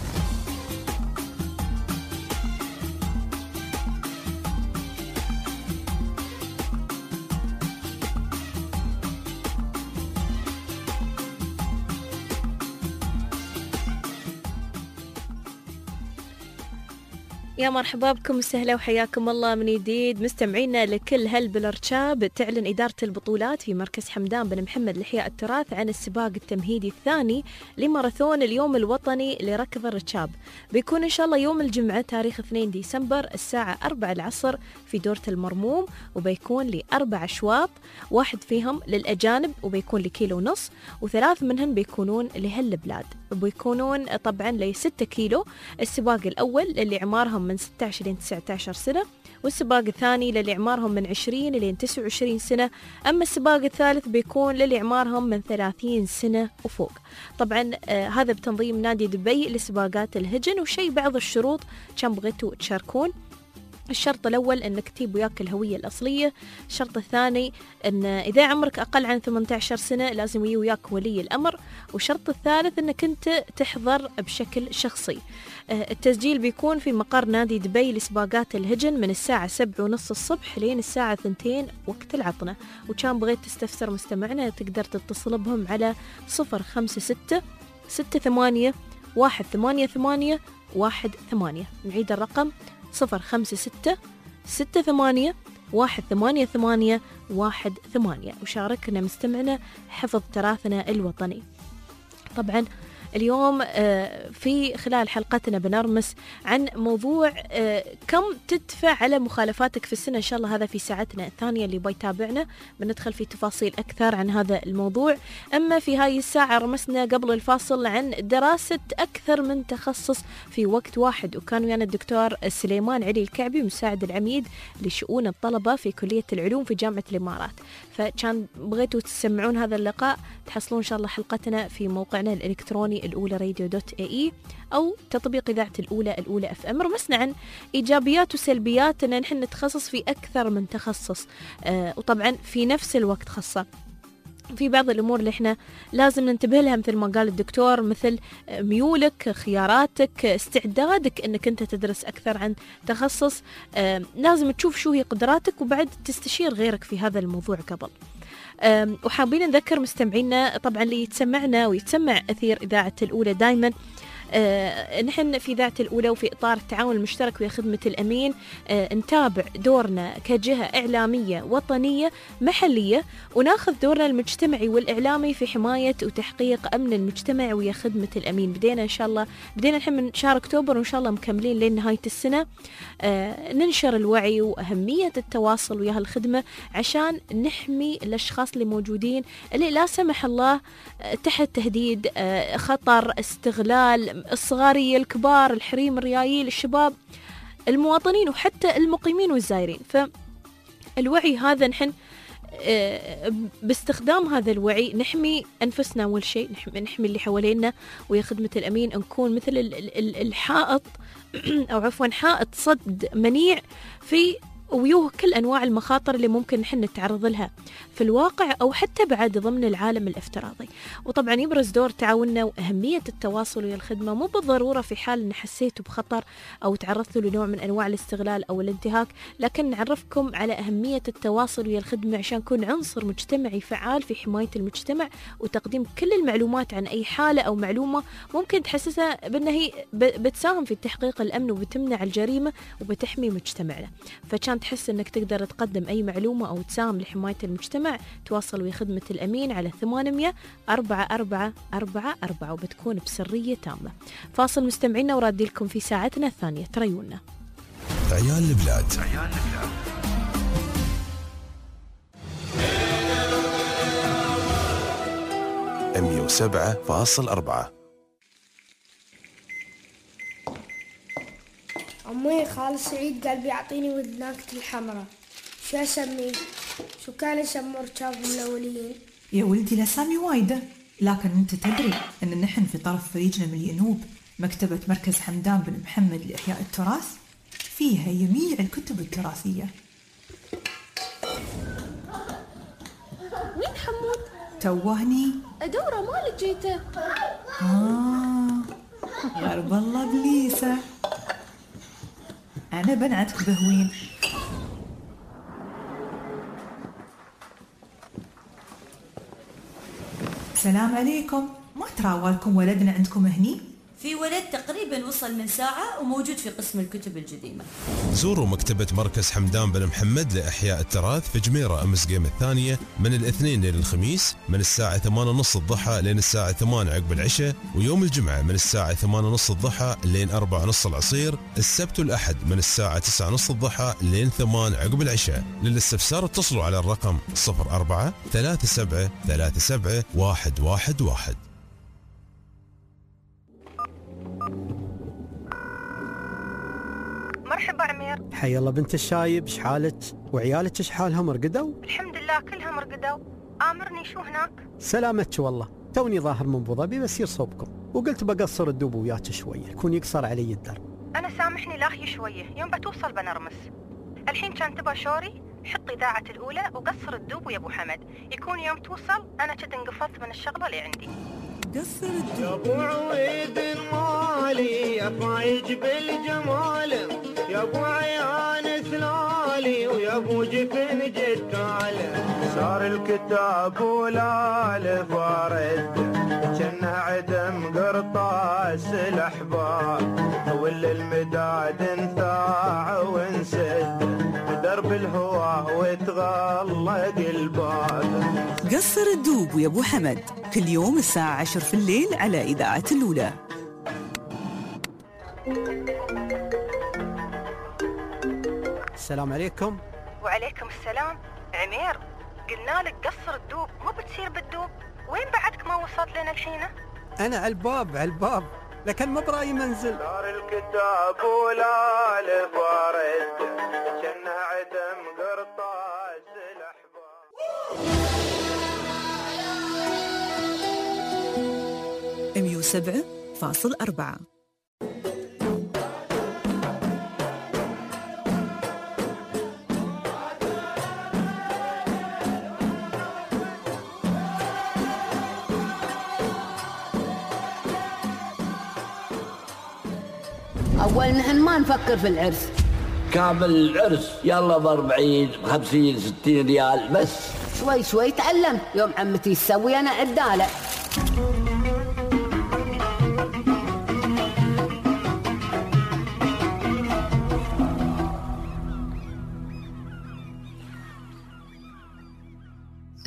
يا مرحبا بكم وسهلا وحياكم الله من جديد مستمعينا لكل هل بالارشاب. تعلن إدارة البطولات في مركز حمدان بن محمد لإحياء التراث عن السباق التمهيدي الثاني لماراثون اليوم الوطني لركض الركاب. بيكون إن شاء الله يوم الجمعة تاريخ اثنين ديسمبر الساعة أربعة العصر في دورة المرموم، وبيكون لأربع أشواط، واحد فيهم للأجانب وبيكون لكيلو ونص، وثلاث منهم بيكونون لهالبلاد، وبيكونون طبعا لستة كيلو. السباق الأول اللي عمارهم من ستة عشر إلى تسعة عشر سنة، والسباق الثاني للي عمارهم من عشرين إلى تسعة وعشرين سنة، أما السباق الثالث بيكون للي عمارهم من ثلاثين سنة وفوق. طبعا آه هذا بتنظيم نادي دبي لسباقات الهجن. وشي بعض الشروط كان بغيتوا تشاركون: الشرط الأول أنك تجيب وياك الهوية الأصلية. الشرط الثاني أن إذا عمرك أقل عن ثمانية عشر سنة لازم يجي وياك ولي الأمر. والشرط الثالث أنك أنت تحضر بشكل شخصي. التسجيل بيكون في مقر نادي دبي لسباقات الهجن من الساعة سبعة ونص الصبح لين الساعة ثنتين وقت العطنة. وكان بغيت تستفسر مستمعنا تقدر تتصل بهم على صفر خمسة ستة ستة ثمانية واحد ثمانية ثمانية واحد ثمانية. نعيد الرقم: صفر خمسة ستة ستة ثمانية واحد ثمانية ثمانية واحد ثمانية. وشاركنا مستمعنا حفظ تراثنا الوطني. طبعا اليوم في خلال حلقتنا بنرمس عن موضوع كم تدفع على مخالفاتك في السنة. إن شاء الله هذا في ساعتنا الثانية اللي بيتابعنا بندخل في تفاصيل أكثر عن هذا الموضوع. أما في هاي الساعة رمسنا قبل الفاصل عن دراسة أكثر من تخصص في وقت واحد، وكان ويانا الدكتور سليمان علي الكعبي مساعد العميد لشؤون الطلبة في كلية العلوم في جامعة الإمارات. فكان بغيتوا تسمعون هذا اللقاء تحصلون إن شاء الله حلقتنا في موقعنا الإلكتروني الأولى راديو دوت اي اي أو تطبيق إذاعة الأولى الأولى اف ام. رمسنا عن إيجابيات وسلبيات أن نحن نتخصص في أكثر من تخصص، آه وطبعا في نفس الوقت خاصة في بعض الأمور اللي إحنا لازم ننتبه لها مثل ما قال الدكتور، مثل ميولك، خياراتك، استعدادك أنك أنت تدرس أكثر عن تخصص. آه لازم تشوف شو هي قدراتك وبعد تستشير غيرك في هذا الموضوع قبل. وحابين نذكر مستمعينا طبعا اللي يتسمعنا ويتسمع أثير إذاعة الأولى دايما آه نحن في ذات الأولى وفي إطار التعاون المشترك ويا خدمة الأمين آه نتابع دورنا كجهة إعلامية وطنية محلية، وناخذ دورنا المجتمعي والإعلامي في حماية وتحقيق أمن المجتمع ويا خدمة الأمين. بدينا إن شاء الله بدينا الحين من شهر أكتوبر وإن شاء الله مكملين لين نهاية السنة. آه ننشر الوعي وأهمية التواصل ويا هالخدمة عشان نحمي الأشخاص اللي موجودين اللي لا سمح الله آه تحت تهديد، آه خطر، استغلال، الصغارية، الكبار، الحريم، الريايل، الشباب، المواطنين وحتى المقيمين والزائرين. فالوعي هذا نحن باستخدام هذا الوعي نحمي أنفسنا أول شيء، نحمي اللي حوالينا ويا خدمة الأمين، نكون مثل الحائط أو عفوا حائط صد منيع في ويوه كل أنواع المخاطر اللي ممكن نحن نتعرض لها في الواقع أو حتى بعد ضمن العالم الافتراضي. وطبعا يبرز دور تعاوننا وأهمية التواصل ويا الخدمة مو بالضرورة في حال أن حسيتوا بخطر أو تعرضتوا لنوع من أنواع الاستغلال أو الانتهاك، لكن نعرفكم على أهمية التواصل ويا الخدمة عشان نكون عنصر مجتمعي فعال في حماية المجتمع وتقديم كل المعلومات عن أي حالة أو معلومة ممكن تحسسها بأنها هي بتساهم في تحقيق الأمن وبتمنع الجريمة وبتحمي مجتمعنا. فكان تحس أنك تقدر تقدم أي معلومة أو تساهم لحماية المجتمع، تواصل ويا خدمة الأمين على ثمانمية أربعة أربعة أربعة أربعة وبتكون بسرية تامة. فاصل مستمعينا ورادي لكم في ساعتنا الثانية، تريونا عيال البلاد. مية وسبعة فاصل أربعة. أمي خال سعيد قال بيعطيني ودناكة الحمراء، شو أسميه؟ شو كان يسموا ركابهم الأوليين؟ يا ولدي الأسامي وايدة، لكن أنت تدري أن نحن في طرف فريقنا من الينوب مكتبة مركز حمدان بن محمد لإحياء التراث فيها جميع الكتب التراثية. وين حمود؟ توهني أدوره ما لقيته. آه غرب الله بليسة، أنا بنعتك بهوين. السلام عليكم، ما تراوالكم ولدنا عندكم هني؟ في ولد تقريبا وصل من ساعة وموجود في قسم الكتب القديمة. زوروا مكتبة مركز حمدان بن محمد لإحياء التراث في جميرة أمس قيم الثانية من الاثنين لين الخميس من الساعة ثمانية ونص الضحى لين الساعة ثمانية عقب العشاء، ويوم الجمعة من الساعة ثمانية ونص الضحى لين أربعة ونص العصير، السبت والأحد من الساعة تسعة ونص الضحى لين ثمانية عقب العشاء. للاستفسار اتصلوا على الرقم صفر أربعة ثلاثة سبعة ثلاثة سبعة واحد واحد واحد. مرحبا عمير. حي الله بنت الشايب، شحالك وعيالك شحالهم رقدوا؟ الحمد لله كلهم رقدوا. آمرني شو هناك؟ سلامتك والله، توني ظاهر من ابو ظبي بس يصوبكم وقلت بقصر الدوب وياك شويه، يكون يقصر علي الدرب. انا سامحني لاهي شويه، يوم بتوصل بنرمس. الحين كان تبى شوري، حط اذاعه الاولى وقصر الدوب ويا ابو حمد، يكون يوم توصل انا كنت انقفلت من الشغله اللي عندي. قصر الدوب يا ابو عويد المالي يا فايج بالجمال، يا ابو عيان ثلالي ويا ابو جفن جدال، صار الكتاب ولا الفارد جنه عدم قرطاس الاحباب، ولا المداد انثاع وانسد بدرب الهواه وتغلق الباب. قصر الدوب ويا ابو حمد كل يوم الساعة عشر في الليل على إذاعة الأولى. السلام عليكم. وعليكم السلام. عمير قلنا لك قصر الدوب مو بتصير بالدوب، وين بعدك ما وصلت لنا الحين؟ انا على الباب على الباب لكن ما براي منزل. صار الكتاب ولا الفارد جنه عدم قرطاس الاحباب. مية وسبعة فاصل أربعة. أول نحن ما نفكر في العرس، كامل العرس يلا ضرب عيد خمسين ستين ريال بس. شوي شوي تعلمت، يوم عمتي تسوي أنا عدالة.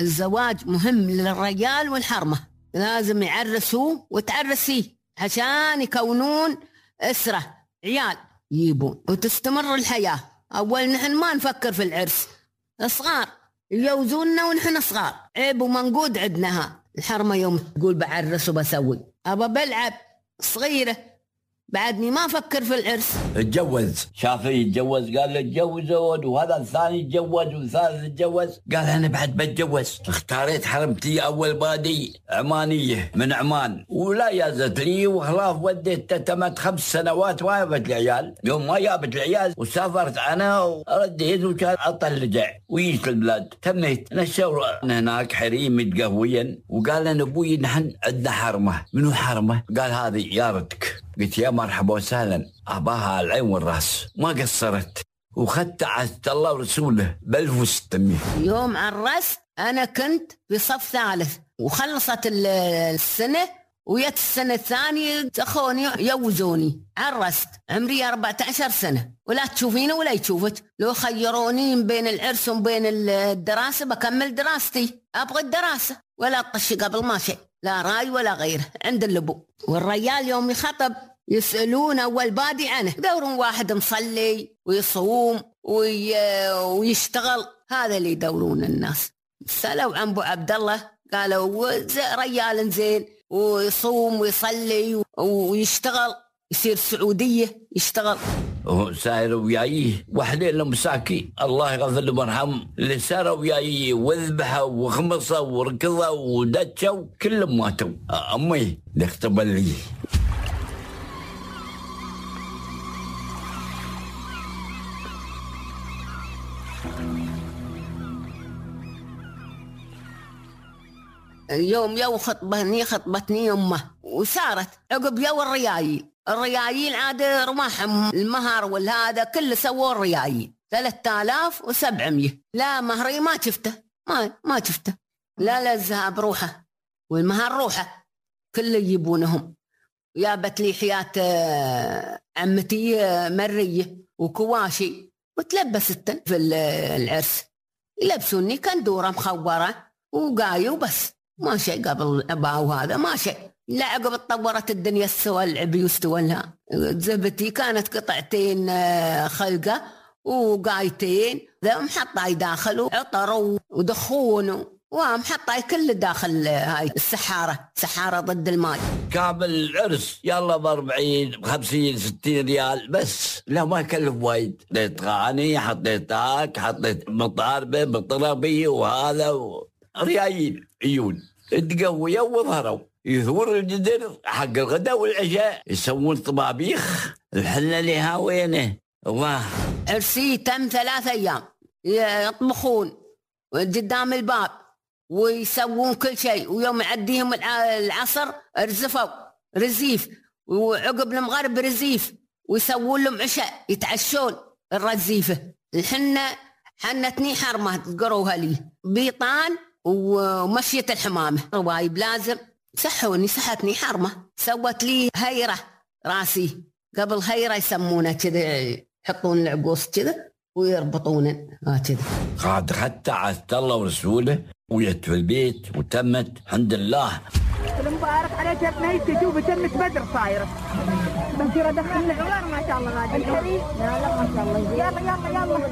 الزواج مهم للرجال والحرمة، لازم يعرسوا وتعرسيه عشان يكونون أسرة، عيال يجيبون وتستمر الحياة. أول نحن ما نفكر في العرس، صغار يجوزوننا ونحن صغار، عيب ومنقود عندنا. الحرمة يوم تقول بعرس وبسوي، أبا بلعب صغيرة بعدني ما أفكر في العرس. اتجوز، شافي يتجوز قال له اتجوزون، وهذا الثاني يتجوز والثالث يتجوز، قال أنا بعد بتجوز. اختاريت حرمتي أول بادي عمانية من عمان، ولا جازت لي وخلاف وديت تتمت خمس سنوات ما جابت لي عيال. يوم ما جابت لي عيال وسافرت أنا ورديت وكان أطلع ويجي البلاد. تميت نشور هناك حريم متقهويا، وقال لنا أبوي نحن عندنا حرمة. منو حرمة؟ قال هذه يارتك. قلت يا مرحبا وسهلا، أباها على العين والراس. ما قصرت وخدت عهد الله ورسوله بألف وستمية. يوم عرست أنا كنت في صف ثالث، وخلصت السنة ويت السنة الثانية أخوني يوزوني. عرست عمري أربعة عشر سنة، ولا تشوفيني ولا يشوفك. لو خيروني بين العرس وبين الدراسة بكمل دراستي، أبغى الدراسة ولا أطش قبل ما شيء، لا راي ولا غيره عند اللبو. والرجال يوم يخطب يسألون أول بادي عنه، يدورون واحد مصلي ويصوم وي... ويشتغل، هذا اللي يدورون الناس. سألوا عن أبو عبد الله قالوا رجال زين ويصوم ويصلي ويشتغل، يصير سعودية يشتغل. سايروا ويايه وحدين مساكين الله يغفر له ويرحمه، اللي ساروا ويايه وذبحوا وخمصوا وركضوا ودتشوا كلهم ماتوا. امي اللي اختبر لي. يوم يو خطبتني خطبتني امه، وسارت عقب يو الريايل. الريايل عاد رماحهم المهر والهذا كله سووا الريايل ثلاثة آلاف وسبعمية. لا مهري ما شفته، ما ما شفته. لا لا الذهب روحه والمهر روحه، كله يجيبونهم. جابت لي حياة عمتي مرية وكواشي، وتلبست في العرس يلبسوني كندورة مخورة وقاية وبس، ما شيء قبل أباو هذا ما شيء. لا عقب تطورت الدنيا استوى العبي واستوى لها. زبتي كانت قطعتين خلقة وقايتين، ذا محطاي داخل عطر ودخون ومحطاي كل داخل هاي السحارة، سحارة ضد الماء. كامل العرس يلا بأربعين بخمسين ستين ريال بس، لا ما يكلف وايد. حطيت غاني، حطيت هاك، حطيت مطاربة مطربي وهذا و... ريايل عيون تقويوا وظهروا. يثور الجدر حق الغداء والعشاء، يسوون طبابيخ. الحلة لها وينه الله. عرسي تم ثلاثة أيام، يطبخون قدام الباب ويسوون كل شيء. ويوم يعديهم العصر رزفوا رزيف، وعقب المغرب رزيف، ويسوون لهم عشاء يتعشون الرزيفة. الحنة حنتني حرمة تقروها لي بيطان ومشية الحمامة روايب لازم. سحوني سحتني حرمة، سوت لي هيرة راسي. قبل هيرة يسمونه كذا، يحطون العقوص كذا ويربطون كذا. قاعد حتى عهد الله ورسوله ويت في البيت وتمت الحمد لله. المبارك عليك يا بنيتي، شوفي تمت بدر صايرة. بنصير دخلنا عوار ما شاء الله غادي الحريم. لا لا ما شاء الله. يلا يلا يلا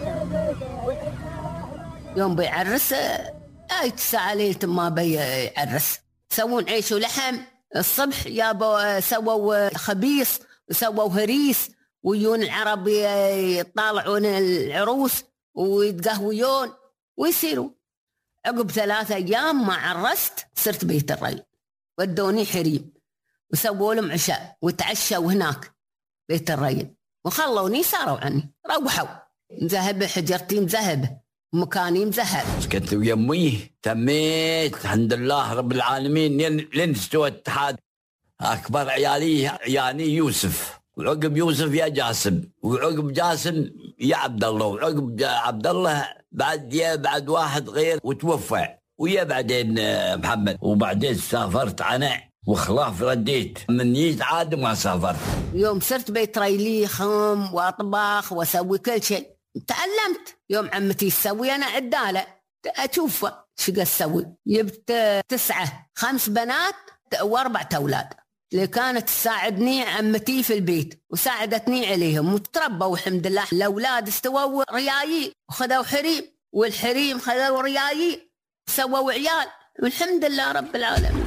دخل. يوم بيعرس اي تسعة ليلة ما بيعرس، يسوون عيش ولحم. الصبح يابوا سووا خبيص وسووا هريس، ويون العرب يطالعون العروس ويتقهويون ويصيروا. عقب ثلاثة أيام ما عرست صرت بيت الري، ودوني حريم وسووا لهم عشاء وتعشوا هناك بيت الري، وخلوني ساروا عني روحوا. مذهب حجرتي مذهب، مكاني مذهب. سكت ويمي تميت الحمد لله رب العالمين لين استوى الاتحاد. أكبر عيالي عياني يوسف، وعقب يوسف يا جاسم، وعقب جاسم يا عبد الله، وعقب عبد الله بعد يا بعد واحد غير وتوفى، ويا بعدين محمد. وبعدين سافرت أنا وخلاف رديت من جيت عاد ما سافرت. يوم صرت بيت ريلي خم وأطبخ وأسوي كل شيء تعلمت. يوم عمتي تسوي أنا عدالة، أشوف شو قسوي. جبت تسعة خمس بنات وأربعة أولاد اللي كانت تساعدني عمتي في البيت وساعدتني عليهم وتربوا الحمد لله. الأولاد استووا ريايي وخذوا حريم والحريم خذوا ريايي سووا عيال والحمد لله رب العالمين.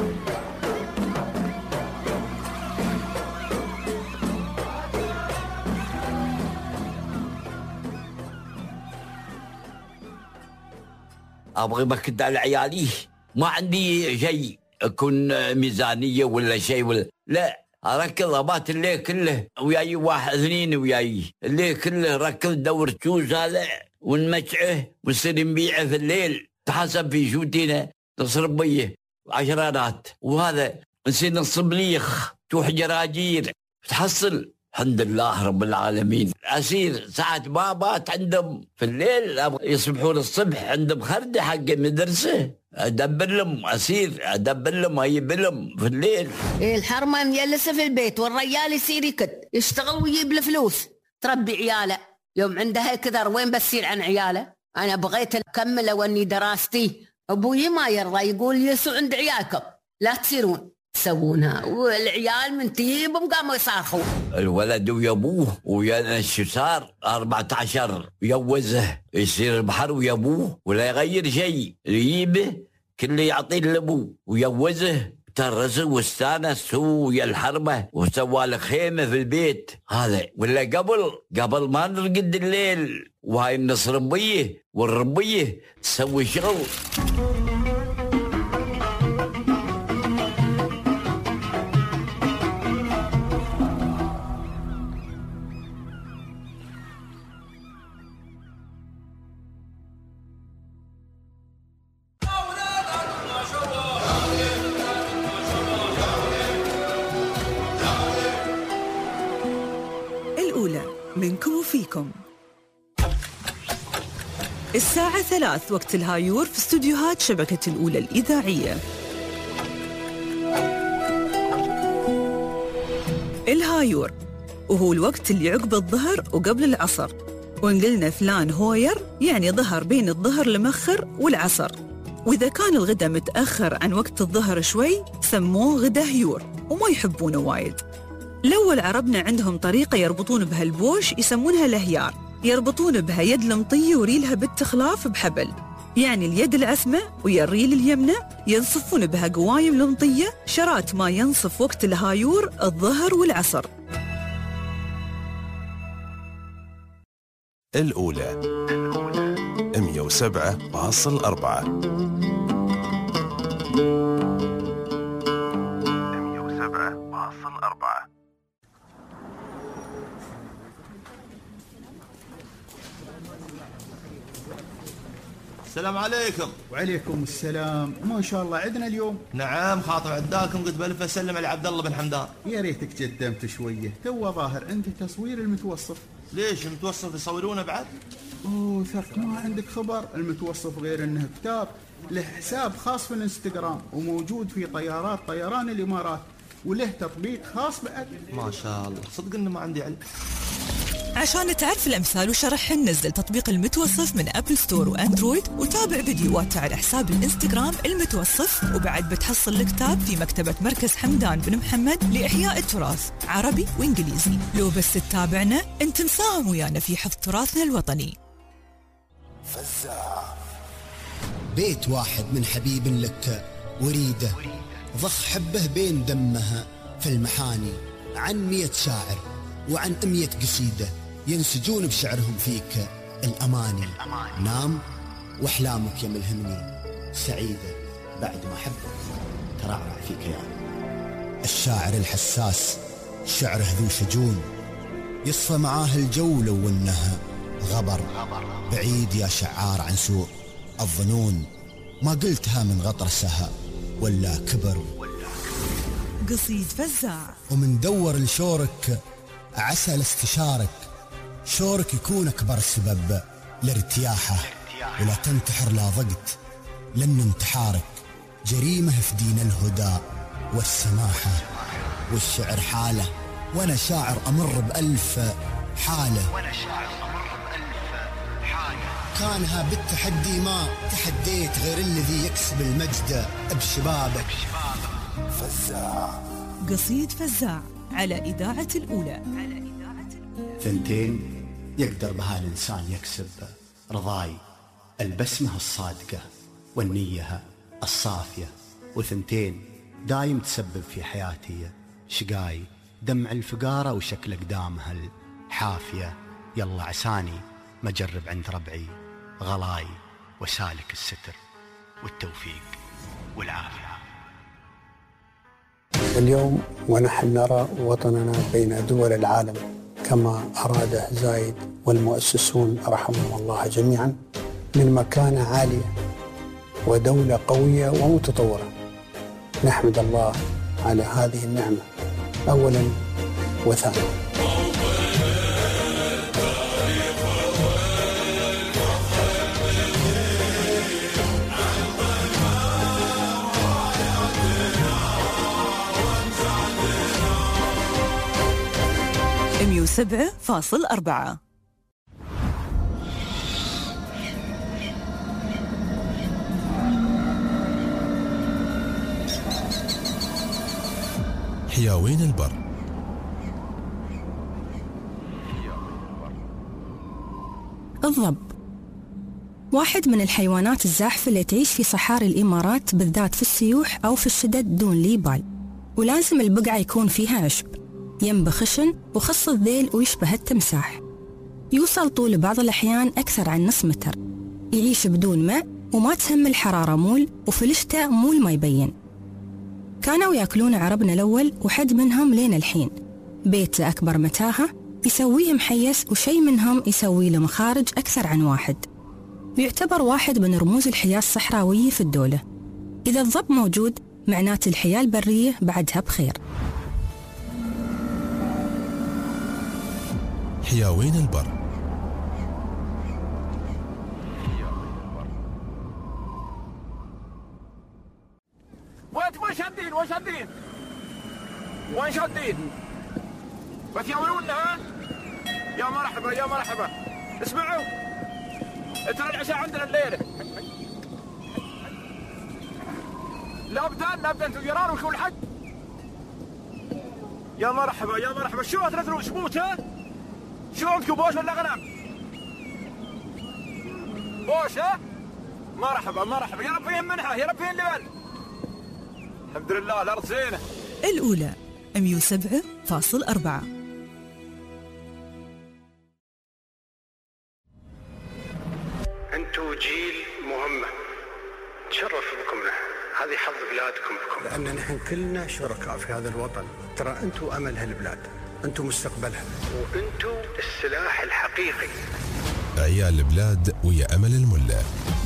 أبغي بكد على عيالي، ما عندي شيء أكون ميزانية ولا شيء ولا لا. أركض أبات الليل كله وياي واحد اثنين وياي الليل كله ركض دور شوز هذا ونمشعه ونصير نبيعه في الليل. تحسب في شوتينا نصرف بيه عشرات وهذا نصير نصب ليخ توح جراجير تحصل. الحمد لله رب العالمين. أسير ساعة ما بات عندهم في الليل يصبحون الصبح عندهم خردة حق مدرسة أدبر لهم. أسير أدبر لهم أجيب لهم في الليل. الحرمة مجلسة في البيت والرجال يصير يكت يشتغل ويجيب له فلوس تربي عياله. يوم عندها كذا وين بسير عن عياله؟ أنا بغيت أكمل وأني دراستي أبوي ما يرضى يقول يسوع عند عيالكم لا تصيرون تسوونها. والعيال من تجيبهم قاموا يصارخوا. الولد ويا ابوه ويا شو صار أربعة عشر يوزه يصير البحر ويا ابوه ولا يغير شيء يجيبه كله يعطيه لابوه ويوزه ترسه واستانس هو ويا الحرمه وسوى له خيمه في البيت هذا. ولا قبل قبل ما نرقد الليل وهاي النص ربيه والربيه تسوي شغل. منكم وفيكم. الساعة ثلاث وقت الهايور في استوديوهات شبكة الأولى الإذاعية. الهايور وهو الوقت اللي عقب الظهر وقبل العصر، ونقلنا فلان هوير يعني ظهر بين الظهر المخر والعصر. وإذا كان الغدا متأخر عن وقت الظهر شوي سموه غدا هيور وما يحبونه وايد. الأول عربنا عندهم طريقة يربطون بها البوش يسمونها الهيار، يربطون بها يد المطية وريلها بالتخلاف بحبل، يعني اليد العسمة ويا الريل اليمنى ينصفون بها قوايم المطية شرات ما ينصف وقت الهايور الظهر والعصر. الأولى مئة وسبعة فاصل أربعة. السلام عليكم. وعليكم السلام. ما شاء الله عندنا اليوم. نعم خاطر عداكم قلت بلف اسلم على عبد الله بن حمدان. يا ريتك قدمت شويه تو ظاهر عندي تصوير المتوصف. ليش المتوصف يصورونه بعد؟ اوه ثق ما عندك خبر. المتوصف غير انه كتاب له حساب خاص في الانستغرام وموجود في طيارات طيران الامارات وله تطبيق خاص بعد. ما شاء الله صدق انه ما عندي علم. عشان تعرف الأمثال وشرحهن نزل تطبيق المتوصف من أبل ستور وأندرويد وتابع فيديوهات على حساب الإنستغرام المتوصف. وبعد بتحصل الكتاب في مكتبة مركز حمدان بن محمد لإحياء التراث عربي وإنجليزي. لو بس تتابعنا أنت مساهم ويانا في حفظ تراثنا الوطني. فزاع بيت واحد من حبيب لك وريده ضخ حبه بين دمها في المحاني عن مية شاعر وعن أمية قصيدة ينسجون بشعرهم فيك الأماني. نام وأحلامك يا ملهمني سعيدة بعد ما حبك ترعرع في كيان. الشاعر الحساس شعره ذو شجون يصفى معاه الجو لو انها غبر. بعيد يا شعار عن سوء الظنون ما قلتها من غطرسها ولا كبر. قصيد فزاع. ومن دور لشورك عسى لاستشارك شورك يكون أكبر سبب لارتياحه ولا تنتحر لا ضقت لأن انتحارك جريمة في دين الهدى والسماحة. والشعر حالة وأنا شاعر أمر بألف حالة. مكانها بالتحدي ما تحديت غير الذي يكسب المجد بشبابك. فزاع. قصيد فزاع على إذاعة الأولى. ثنتين يقدر بها الإنسان يكسب رضاي، البسمة الصادقة والنية الصافية، وثنتين دايم تسبب في حياتي شقاي، دمع الفقارة وشكل أقدامها الحافية. يلا عساني ما جرب عند ربعي غلاي، وسالك الستر والتوفيق والعافية. اليوم ونحن نرى وطننا بين دول العالم كما أراده زايد والمؤسسون رحمهم الله جميعا من مكانة عالية ودولة قوية ومتطورة. نحمد الله على هذه النعمة أولا وثانيا. مية وسبعة فاصل أربعة. حياوين البر. الضب واحد من الحيوانات الزاحفة اللي تعيش في صحاري الإمارات، بالذات في السيوح أو في الشدد دون لي بال، ولازم البقعة يكون فيها عشب، ينبه خشن وخص الذيل ويشبه التمساح. يوصل طول بعض الأحيان أكثر عن نص متر. يعيش بدون ماء وما تهم الحرارة مول، وفي الشتاء مول ما يبين. كانوا يأكلون عربنا الأول وحد منهم لين الحين. بيت أكبر متاهة يسويه محيس، وشي منهم يسوي له مخارج أكثر عن واحد. يعتبر واحد من رموز الحياة الصحراوية في الدولة. إذا الضب موجود معنات الحياة البرية بعدها بخير. حياوين البر. وين شادين وين شادين وين شادين بتياولونا ها؟ يا مرحبا يا مرحبا. اسمعوا ترى العشاء عندنا الليلة. لا بدان لا بدان تجيران وشو الحق. يا مرحبا يا مرحبا. شو ثلاث شبوت ها؟ شو عندكم بوش ولا غنم؟ بوش ها؟ مرحبا مرحبا. يا رب يمنها يا رب ينلبن. الحمد لله الأرض زينة. الأولى مية وسبعة فاصل أربعة. أنتوا جيل مهمة تشرف بكم له. هذه حظ بلادكم بكم، لأن نحن كلنا شركاء في هذا الوطن. ترى أنتوا أمل هالبلاد، أنتوا مستقبلها، وأنتوا السلاح الحقيقي. عيال البلاد ويا أمل الملا.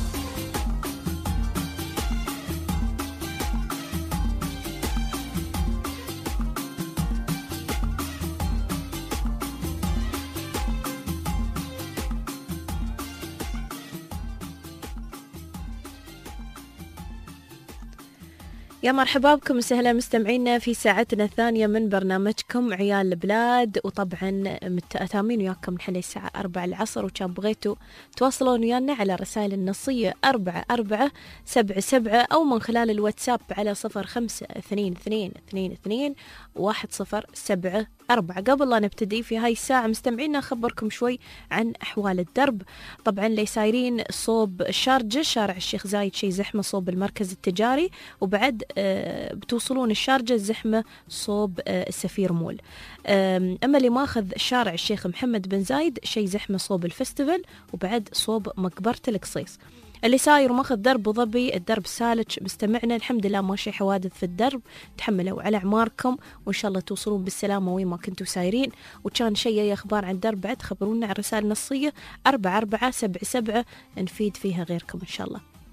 يا مرحبا بكم وسهلا مستمعينا في ساعتنا الثانية من برنامجكم عيال البلاد. وطبعا متأتامين وياكم نحن الساعة أربعة العصر، وكان بغيتوا تواصلون ويانا على رسائل النصية أربعة أربعة سبعة سبعة أو من خلال الواتساب على صفر خمسة اثنين اثنين اثنين اثنين واحد صفر سبعة أربعة. قبل لا نبتدي في هاي الساعة مستمعينا أخبركم شوي عن أحوال الدرب. طبعا اللي سايرين صوب الشارجة شارع الشيخ زايد شي زحمة صوب المركز التجاري، وبعد بتوصلون الشارجة الزحمة صوب السفير مول. أما اللي ماخذ شارع الشيخ محمد بن زايد شي زحمة صوب الفستيفال، وبعد صوب مقبرة القصيص. اللي ساير وماخذ درب ضبي الدرب سالج مستمعنا الحمد لله ماشي حوادث في الدرب. تحملوا على أعماركم وإن شاء الله توصلون بالسلامة وين ما كنتوا سايرين. وكان شيء أي أخبار عن الدرب بعد خبرونا على الرسالة النصية أربعة أربعة سبعة سبعة نفيد فيها غيركم إن شاء الله.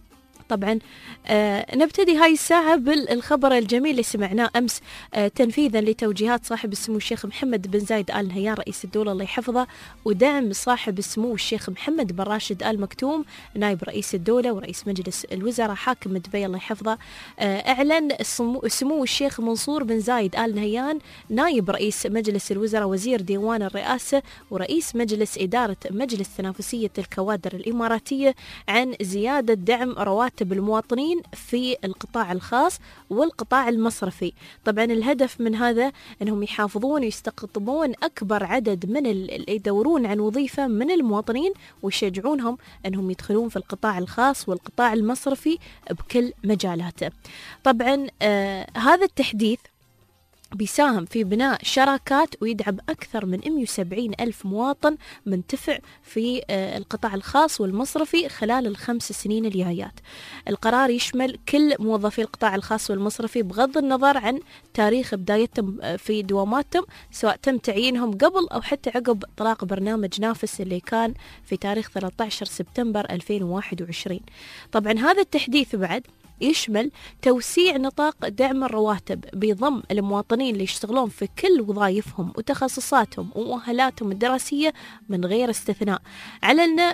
طبعا آه نبتدي هاي الساعة بالخبر الجميل اللي سمعناه أمس آه تنفيذا لتوجيهات صاحب السمو الشيخ محمد بن زايد آل نهيان رئيس الدولة الله يحفظه، ودعم صاحب السمو الشيخ محمد بن راشد آل مكتوم نائب رئيس الدولة ورئيس مجلس الوزراء حاكم دبي الله يحفظه. آه أعلن السمو, السمو الشيخ منصور بن زايد آل نهيان نائب رئيس مجلس الوزراء وزير ديوان الرئاسة ورئيس مجلس إدارة مجلس تنافسية الكوادر الإماراتية عن زيادة دعم رواتب المواطنين في القطاع الخاص والقطاع المصرفي. طبعا الهدف من هذا أنهم يحافظون ويستقطبون أكبر عدد من اللي يدورون عن وظيفة من المواطنين ويشجعونهم أنهم يدخلون في القطاع الخاص والقطاع المصرفي بكل مجالاته. طبعا آه هذا التحديث بيساهم في بناء شراكات ويدعم أكثر من مئة وسبعين ألف مواطن منتفع في القطاع الخاص والمصرفي خلال الخمس سنين الجايات. القرار يشمل كل موظفي القطاع الخاص والمصرفي بغض النظر عن تاريخ بدايتهم في دواماتهم، سواء تم تعيينهم قبل أو حتى عقب إطلاق برنامج نافس اللي كان في تاريخ ثلاثة عشر سبتمبر ألفين وواحد وعشرين. طبعا هذا التحديث بعد يشمل توسيع نطاق دعم الرواتب بضم المواطنين اللي يشتغلون في كل وظائفهم وتخصصاتهم ومؤهلاتهم الدراسية من غير استثناء على أن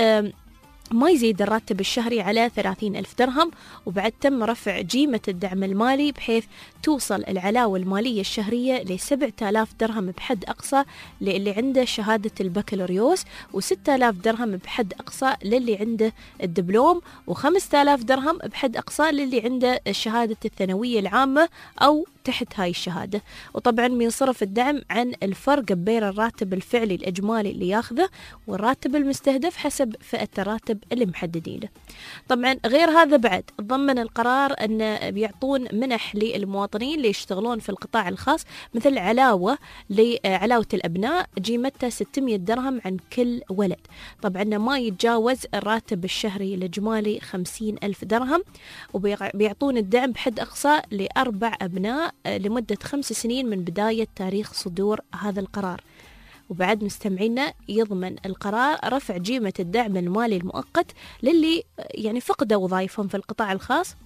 ما يزيد الراتب الشهري على ثلاثين ألف درهم. وبعد تم رفع جيمة الدعم المالي بحيث توصل العلاوة المالية الشهرية لسبعة آلاف درهم بحد أقصى للي عنده شهادة البكالوريوس، وستة آلاف درهم بحد أقصى للي عنده الدبلوم، وخمسة آلاف درهم بحد أقصى للي عنده شهادة الثانوية العامة أو تحت هاي الشهادة. وطبعا بينصرف الدعم عن الفرق بين الراتب الفعلي الإجمالي اللي ياخذه والراتب المستهدف حسب فئة الراتب اللي محددين له. طبعا غير هذا بعد ضمن القرار أن بيعطون منح للمواطنين اللي يشتغلون في القطاع الخاص مثل علاوة لعلاوة الأبناء جيمتها ستمائة درهم عن كل ولد. طبعا ما يتجاوز الراتب الشهري الإجمالي خمسين ألف درهم، وبيعطون الدعم بحد أقصى لأربع أبناء لمدة خمس سنين من بداية تاريخ صدور هذا القرار. وبعد مستمعينا يضمن القرار رفع جيمة الدعم المالي المؤقت للي يعني فقدوا وظائفهم في القطاع الخاص،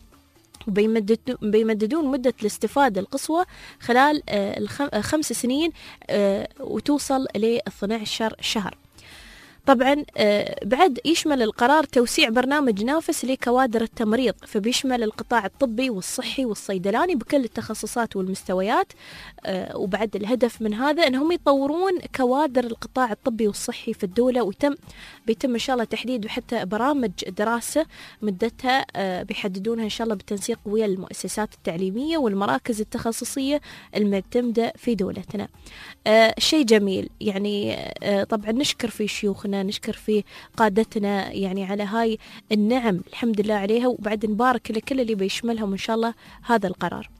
وبيمددون مدة الاستفادة القصوى خلال خمس سنين وتوصل ل اثني عشر شهر. طبعا بعد يشمل القرار توسيع برنامج نافس لكوادر التمريض، فبيشمل القطاع الطبي والصحي والصيدلاني بكل التخصصات والمستويات. وبعد الهدف من هذا أنهم يطورون كوادر القطاع الطبي والصحي في الدولة، ويتم بيتم إن شاء الله تحديد حتى برامج دراسة مدتها بيحددونها إن شاء الله بالتنسيق ويا المؤسسات التعليمية والمراكز التخصصية المعتمدة في دولتنا. شيء جميل يعني. طبعا نشكر في شيوخنا، نشكر في قادتنا يعني على هاي النعم الحمد لله عليها، وبعد نبارك لكل اللي بيشملهم إن شاء الله هذا القرار.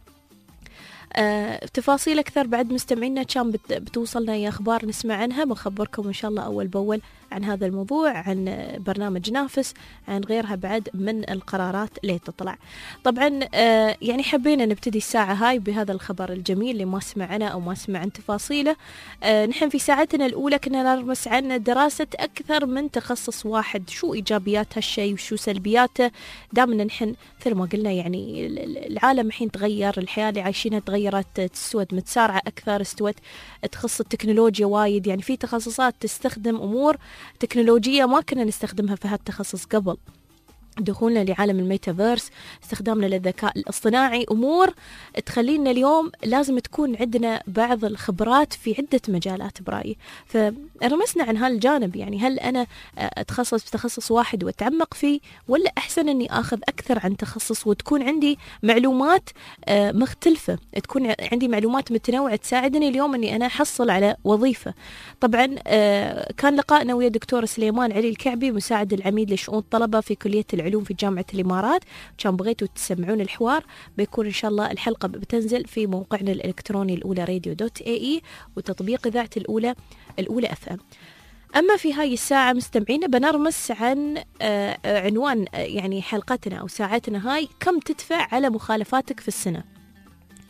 أه تفاصيل أكثر بعد مستمعينا كان بت بتوصلنا يا أخبار نسمع عنها، بنخبركم إن شاء الله أول بأول عن هذا الموضوع، عن برنامج نافس، عن غيرها بعد من القرارات اللي تطلع. طبعا أه يعني حبينا نبتدي الساعة هاي بهذا الخبر الجميل اللي ما سمعنا أو ما سمع عن تفاصيله. أه نحن في ساعتنا الأولى كنا نرمس عن دراسة أكثر من تخصص واحد، شو إيجابيات هالشيء وشو سلبياته. دامنا نحن مثل ما قلنا يعني العالم الحين تغير، الحياة اللي عايشينها تغيرت، استوت متسارعة أكثر، استوت تخص التكنولوجيا وايد، يعني في تخصصات تستخدم أمور تكنولوجية ما كنا نستخدمها في هالتخصص قبل. دخولنا لعالم الميتافيرس، استخدامنا للذكاء الاصطناعي، أمور تخلينا اليوم لازم تكون عندنا بعض الخبرات في عدة مجالات برأيي. فرمسنا عن هالجانب، يعني هل أنا أتخصص في تخصص واحد وأتعمق فيه، ولا أحسن أني أخذ أكثر عن تخصص وتكون عندي معلومات مختلفة، تكون عندي معلومات متنوعة تساعدني اليوم أني أنا أحصل على وظيفة. طبعا كان لقائنا ويا دكتور سليمان علي الكعبي مساعد العميد لشؤون الطلبة في كلية العلوم في جامعة الإمارات. كان بغيتوا تسمعون الحوار، بيكون إن شاء الله الحلقة بتنزل في موقعنا الإلكتروني الأولى راديو دوت اي اي وتطبيق إذاعة الأولى الأولى اف ام. أما في هاي الساعة مستمعين بنرمس عن عنوان يعني حلقتنا أو ساعتنا هاي، كم تدفع على مخالفاتك في السنة.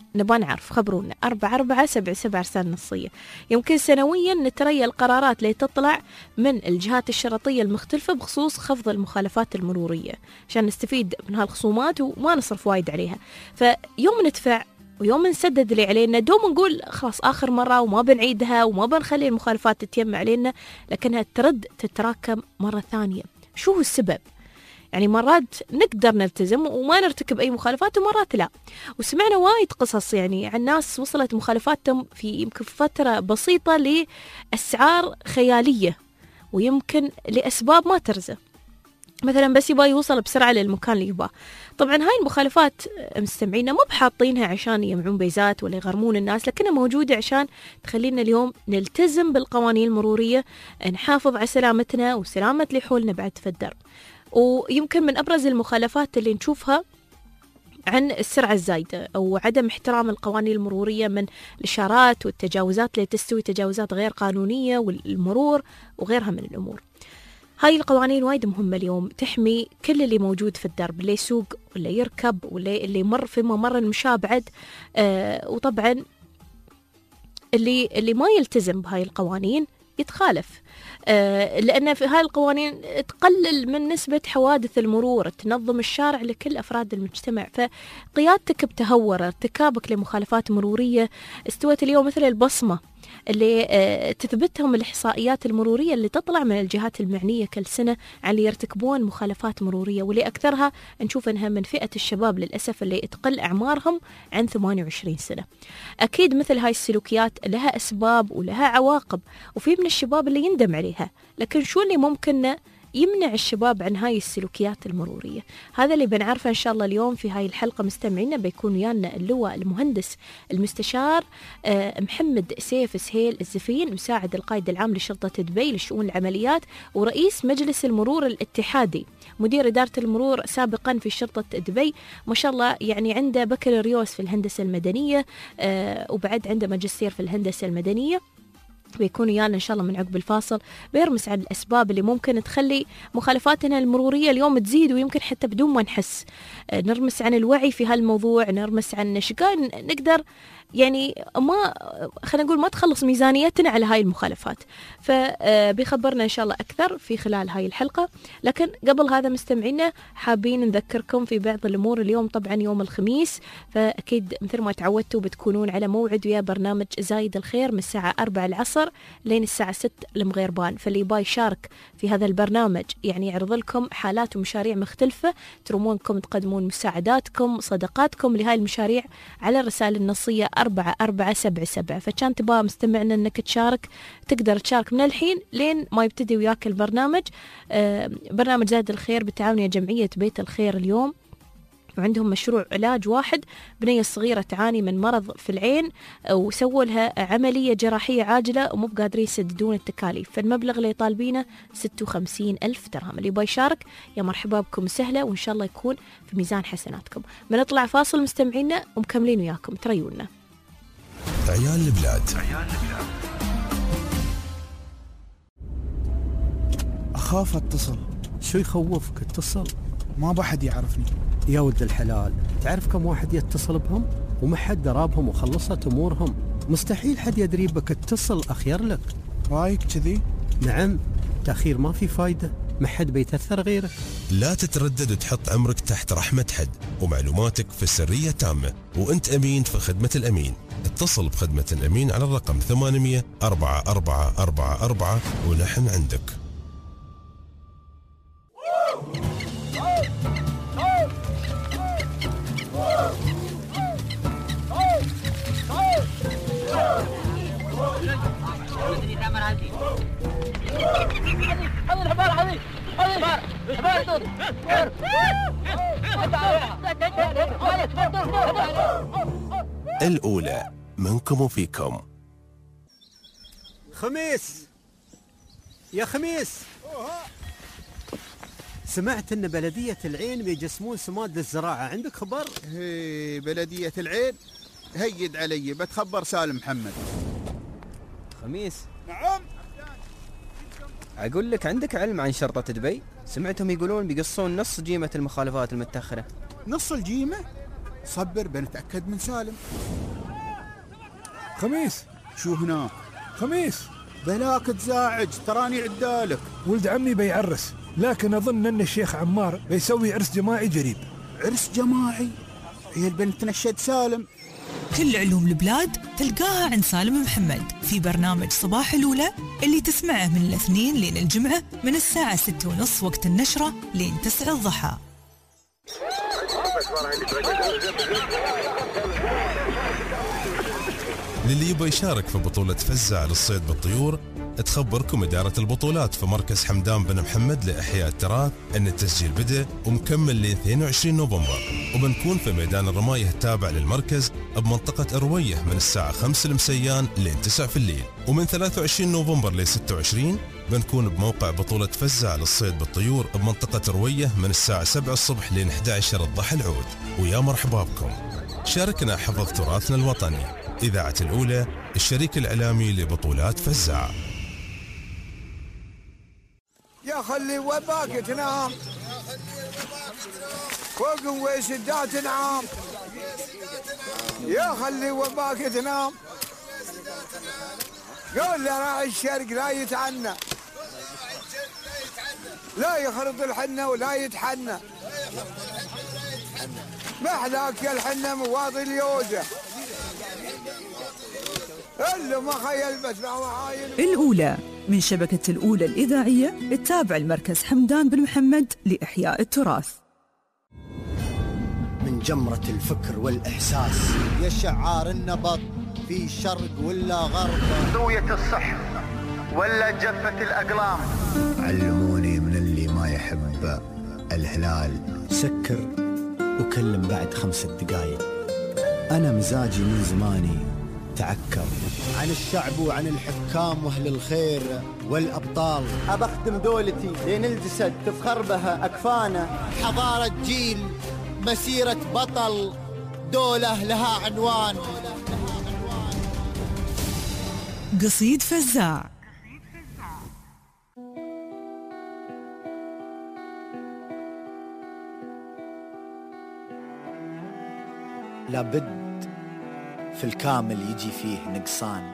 نبغى نعرف، خبرونا أربعة أربعة سبعة سبعة رسالة نصية. يمكن سنويا نتريى القرارات اللي تطلع من الجهات الشرطية المختلفة بخصوص خفض المخالفات المرورية عشان نستفيد من هالخصومات وما نصرف وايد عليها. فيوم ندفع ويوم نسدد اللي علينا دوم نقول خلاص آخر مرة وما بنعيدها وما بنخلي المخالفات تتيم علينا، لكنها ترد تتراكم مرة ثانية. شو هو السبب؟ يعني مرات نقدر نلتزم وما نرتكب أي مخالفات ومرات لا. وسمعنا وايد قصص يعني عن ناس وصلت مخالفاتهم في يمكن فترة بسيطة لأسعار خيالية ويمكن لأسباب ما ترزه، مثلا بس يبغى يوصل بسرعة للمكان اللي يبغاه. طبعا هاي المخالفات مستمعينا مو بحاطينها عشان يجمعون بيزات ولا يغرمون الناس، لكنها موجودة عشان تخلينا اليوم نلتزم بالقوانين المرورية، نحافظ على سلامتنا وسلامة اللي حولنا بعد في الدرب. ويمكن من أبرز المخالفات اللي نشوفها عن السرعة الزايدة أو عدم احترام القوانين المرورية من الإشارات والتجاوزات اللي تستوي تجاوزات غير قانونية والمرور وغيرها من الأمور. هاي القوانين وايد مهمة اليوم، تحمي كل اللي موجود في الدرب، اللي يسوق ولا يركب ولا اللي يمر في ممر المشاة بعد. آه وطبعا اللي اللي ما يلتزم بهاي القوانين يتخالف، آه لأن في هاي القوانين تقلل من نسبة حوادث المرور، تنظم الشارع لكل أفراد المجتمع. فقيادتك بتهور، ارتكابك لمخالفات مرورية استوت اليوم مثل البصمة اللي آه تثبتهم الإحصائيات المرورية اللي تطلع من الجهات المعنية كل سنة عن اللي يرتكبون مخالفات مرورية، واللي أكثرها نشوف أنها من فئة الشباب للأسف اللي تقل أعمارهم عن ثمانية وعشرين سنة. أكيد مثل هاي السلوكيات لها أسباب ولها عواقب، وفي من الشباب اللي يندم عليها، لكن شو اللي ممكن يمنع الشباب عن هاي السلوكيات المرورية؟ هذا اللي بنعرفه إن شاء الله اليوم في هاي الحلقة. مستمعينا بيكون ويانا اللواء المهندس المستشار محمد سيف سهيل الزفين، مساعد القائد العام لشرطة دبي لشؤون العمليات ورئيس مجلس المرور الاتحادي، مدير إدارة المرور سابقا في شرطة دبي. ما شاء الله يعني عنده بكالوريوس في الهندسة المدنية وبعد عنده ماجستير في الهندسة المدنية. بيكون ويانا إن شاء الله من عقب الفاصل بيرمس عن الأسباب اللي ممكن تخلي مخالفاتنا المرورية اليوم تزيد ويمكن حتى بدون ما نحس. نرمس عن الوعي في هالموضوع، نرمس عن شقان نقدر يعني ما خلينا نقول ما تخلص ميزانيتنا على هاي المخالفات. فبيخبرنا إن شاء الله أكثر في خلال هاي الحلقة. لكن قبل هذا مستمعينا حابين نذكركم في بعض الأمور. اليوم طبعا يوم الخميس، فأكيد مثل ما تعودتوا بتكونون على موعد ويا برنامج زايد الخير من الساعة أربعة العصر لين الساعة ستة المغربان. فاللي باي يشارك في هذا البرنامج يعني يعرض لكم حالات ومشاريع مختلفة، ترمونكم تقدمون مساعداتكم صدقاتكم لهاي المشاريع على الرسالة النصية أربعة أربعة سبعة سبعة. فكان تبغى مستمعنا أنك تشارك تقدر تشارك من الحين لين ما يبتدي وياك البرنامج. آه برنامج زاد الخير بالتعاون يا جمعية بيت الخير اليوم، وعندهم مشروع علاج واحد بنية صغيرة تعاني من مرض في العين وسووا لها عملية جراحية عاجلة ومو بقادرين يسددون التكاليف، فالمبلغ اللي طالبينه ستة وخمسين ألف درهم. اللي يبغى يشارك يا مرحبا بكم سهلة، وإن شاء الله يكون في ميزان حسناتكم. بنطلع فاصل مستمعينا ومكملين وياكم، تريونا عيال البلاد. أخاف أتصل. شو يخوفك؟ اتصل، ما بحد يعرفني. يا ولد الحلال، تعرف كم واحد يتصل بهم وما حد درابهم وخلصت أمورهم؟ مستحيل حد يدري بك، اتصل أخير لك. رايك كذي؟ نعم، تأخير ما في فايدة، ما حد بيتأثر غيرك. لا تتردد وتحط عمرك تحت رحمة حد ومعلوماتك في سرية تامة، وانت أمين في خدمة الأمين. اتصل بخدمة الأمين على الرقم ثمانمية أربعة أربعة أربعة أربعة ونحن عندك. الأولى منكم وفيكم. خميس يا خميس، سمعت ان بلدية العين بيجسمون سماد للزراعة، عندك خبر؟ هي بلدية العين هيد علي، بتخبر سالم محمد. خميس. نعم. أقول لك عندك علم عن شرطة دبي؟ سمعتهم يقولون بيقصون نص جيمة المخالفات المتأخرة. نص الجيمة؟ صبر بنتأكد من سالم. خميس، شو هنا؟ خميس، بلاك تزاعج، تراني عدالك. ولد عمي بيعرس، لكن أظن أن الشيخ عمار بيسوي عرس جماعي قريب. عرس جماعي؟ هي البنت نشد سالم. كل علوم البلاد تلقاها عند سالم محمد في برنامج صباح الأولى اللي تسمعه من الاثنين لين الجمعة من الساعة ستة ونص وقت النشرة لين تسعة الضحى. للي يبغى يشارك في بطولة فزع للصيد بالطيور، تخبركم إدارة البطولات في مركز حمدان بن محمد لإحياء التراث أن التسجيل بدأ ومكمل ل اثنين وعشرين نوفمبر، وبنكون في ميدان الرماية التابع للمركز بمنطقة أروية من الساعة خمسة المسيان لين تسعة في الليل، ومن ثلاثة وعشرين نوفمبر ل ستة وعشرين بنكون بموقع بطولة فزع للصيد بالطيور بمنطقة أروية من الساعة سبعة الصبح لين إحدى عشر الضحى العود. ويا مرحبا بكم، شاركنا حفظ تراثنا الوطني. إذاعة الأولى، الشريك الإعلامي لبطولات فزع. يا خلي وباك تنام فوق وسدات نعام، يا خلي وباك تنام، قول له راعي الشرق لا يتعنى، لا يخرط الحنة ولا يتحنى، ما أحلاك يا الحنة مواضي اليوزة اللي ما خيل بس الأولى من شبكة الأولى الإذاعية التابع المركز حمدان بن محمد لإحياء التراث. من جمرة الفكر والإحساس يا شعار النبض في شرق ولا غرب، ضوية الصح ولا جفة الأقلام، علموني من اللي ما يحب الهلال سكر وكلم بعد خمس دقايق، أنا مزاجي من زماني تعكر عن الشعب وعن الحكام واهل الخير والابطال، ابخدم دولتي لين الجسد تفخر بها اكفانه، حضاره جيل مسيره بطل، دوله لها عنوان. قصيد فزاع. لابد في الكامل يجي فيه نقصان،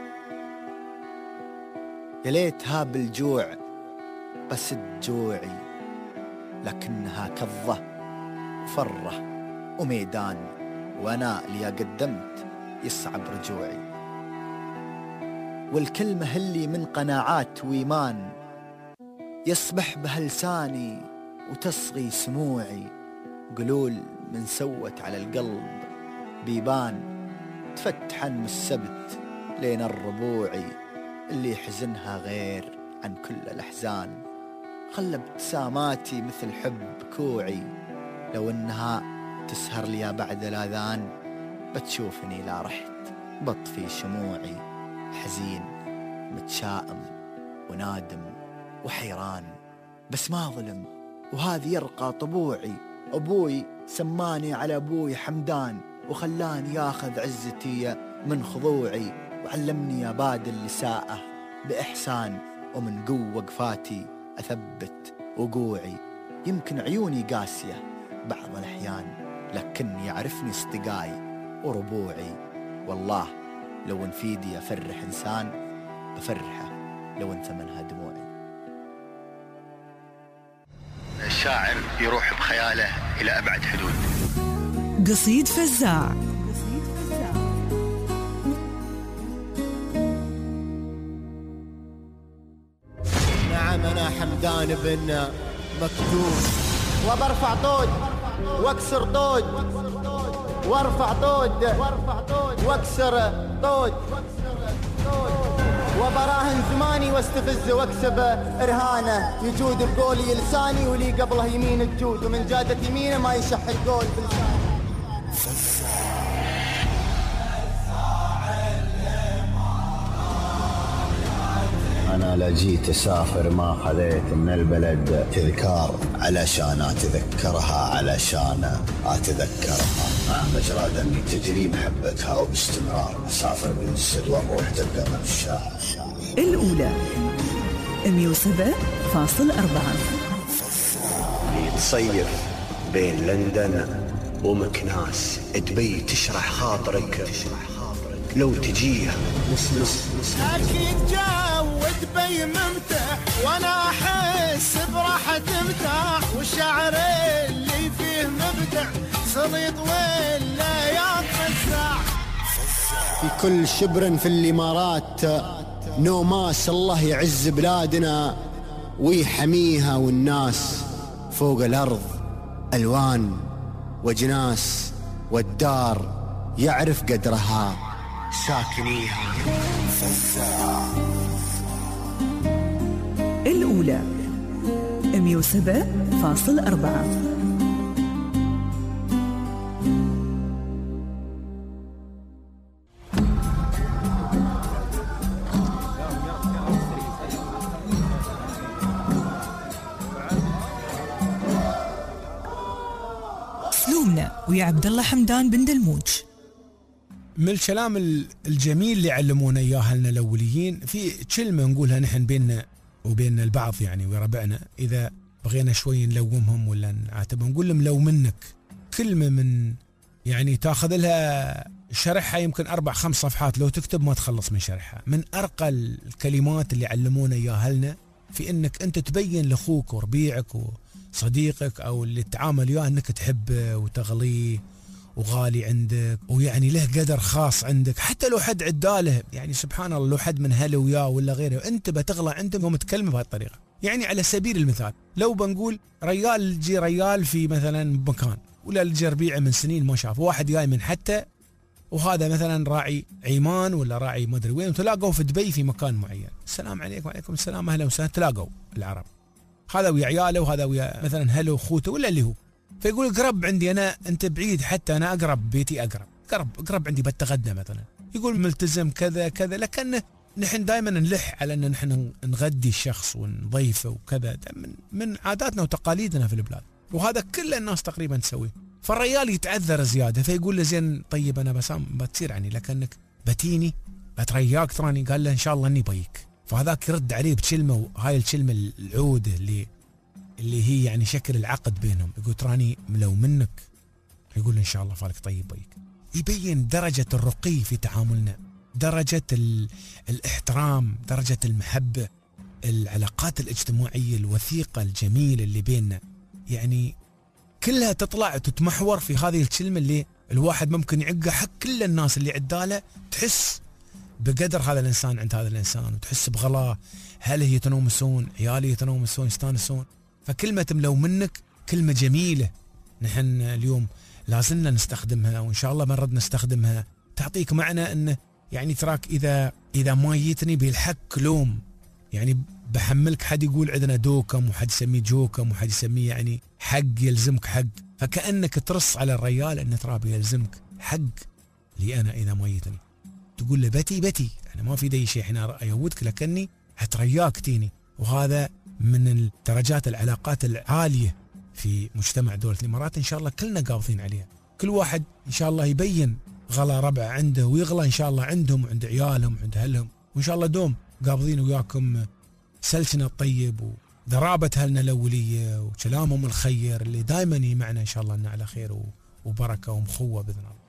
يا ليتها بالجوع بسد جوعي، لكنها كظة وفرة وميدان، وأنا اللي قدمت يصعب رجوعي، والكلمة اللي من قناعات وإيمان يصبح بها لساني وتصغي سموعي، قلول من سوت على القلب بيبان، تفتحن من السبت لين الربوعي، اللي حزنها غير عن كل الأحزان، خلى ابتساماتي مثل حب كوعي، لو انها تسهر لي بعد الأذان بتشوفني لا رحت بطفي شموعي، حزين متشائم ونادم وحيران، بس ما ظلم وهذه يرقى طبوعي، أبوي سماني على أبوي حمدان، وخلاني ياخذ عزتي من خضوعي، وعلمني أبادل لساءه بإحسان، ومن قوة وقفاتي أثبت وقوعي، يمكن عيوني قاسية بعض الأحيان، لكن يعرفني اصطقاي وربوعي، والله لو ان في يدي أفرح إنسان بفرحه لو ان ثمنها دموعي. الشاعر يروح بخياله إلى أبعد حدود. قصيد فزاع. نعم أنا حمدان بن مكتوب، وبرفع طود واكسر طود، وارفع طود واكسر طود، وبراهن زماني واستفز واكسب ارهانه، يجود بقولي لساني ولي قبله يمين الجود، ومن جادة يمينه ما يشح القول بلسانه. أنا لا جيت أسافر ما خذيت من البلد تذكار، علشان أتذكرها علشان أتذكرها، مع مجرى دمي تجري محبتها وباستمرار أسافر بالسر وأروح تلقى من الشاعر. الأولى مية وسبعة فاصلة أربعة. يتصيف بين لندن ومكناس تبي تشرح خاطرك لو تجيه مسمس. أكيد جو دبي ممتع وأنا أحس براحة مرتاح، والشعر اللي فيه مبدع سليط ولا ينفزع. في كل شبر في الإمارات نوماس الله يعز بلادنا ويحميها، والناس فوق الأرض ألوان وجناس، والدار يعرف قدرها ساكنيها. الأولى مية وسبعة فاصل أربعة. سلومنا ويا عبد الله حمدان بن دلموج. من الكلام الجميل اللي علمونا اياه اهلنا الاوليين، في كلمه نقولها نحن بيننا وبين البعض يعني وربعنا، اذا بغينا شوي نلومهم ولا نعاتبهم نقول لهم لو منك. كلمه من يعني تاخذ لها شرحها يمكن اربع خمس صفحات، لو تكتب ما تخلص من شرحها. من ارقى الكلمات اللي علمونا اياها اهلنا في انك انت تبين لاخوك وربيعك وصديقك او اللي تتعامل وياه انك تحبه وتغليه وغالي عندك، ويعني له قدر خاص عندك. حتى لو حد عداله يعني سبحان الله، لو حد من هله وياه ولا غيره، انت بتغلى عندهم يوم تكلمه بهالطريقه. يعني على سبيل المثال لو بنقول ريال جي ريال في مثلا مكان، ولا الجي ربيعه من سنين ما شاف، واحد جاي من حتى وهذا مثلا راعي عيمان ولا راعي ما ادري وين، وتلاقوا في دبي في مكان معين، السلام عليكم وعليكم السلام اهلا وسهلا، تلاقوا العرب هذا ويا عياله وهذا ويا مثلا هله وخوته ولا اللي هو، فيقول قرب عندي انا، انت بعيد حتى انا اقرب، بيتي اقرب قرب قرب عندي بتغدى مثلا، يقول ملتزم كذا كذا، لكن نحن دائما نلح على ان نحن نغدي الشخص ونضيفه وكذا، من من عاداتنا وتقاليدنا في البلاد، وهذا كل الناس تقريبا تسويه. فالرجال يتعذر زياده، فيقول له زين طيب انا بسام بتصير عني، لكنك بتيني بترياك تراني، قال له ان شاء الله اني بيك. فهذاك يرد عليه بكلمه، وهاي الكلمه العوده اللي اللي هي يعني شكل العقد بينهم، يقول تراني لو منك، يقول ان شاء الله فالك طيب بيك. يبين درجه الرقي في تعاملنا، درجه الاحترام، درجه المحبه، العلاقات الاجتماعيه الوثيقه الجميله اللي بيننا، يعني كلها تطلع وتتمحور في هذه الكلمه اللي الواحد ممكن يعقها حق كل الناس اللي عداله، تحس بقدر هذا الانسان عند هذا الانسان، وتحس بغلاه، هل يتنومسون، عيالي يتنومسون يستانسون. فكلمه لو منك كلمه جميله، نحن اليوم لازلنا نستخدمها، وان شاء الله مرد نستخدمها، تعطيك معنى انه يعني تراك اذا اذا ما جيتني بالحق لوم، يعني بحملك. حد يقول عندنا دوكم، وحد يسميه جوكم، وحد يسميه يعني حق يلزمك حق، فكأنك ترص على الرجال ان ترى بيلزمك حق لي انا اذا ما جيتني، تقول له بتي بتي انا ما في دي شيء هنا ايودك، لكني هترياك تيني. وهذا من درجات العلاقات العاليه في مجتمع دوله الامارات، ان شاء الله كلنا قابضين عليها. كل واحد ان شاء الله يبين غلا ربع عنده، ويغلى ان شاء الله عندهم وعند عيالهم وعند اهلهم، وان شاء الله دوم قابضين وياكم سلسنا الطيب وذرابه اهلنا الاوليه وكلامهم الخير اللي دائما يمعنا ان شاء الله انه على خير وبركه ومخوه باذن الله.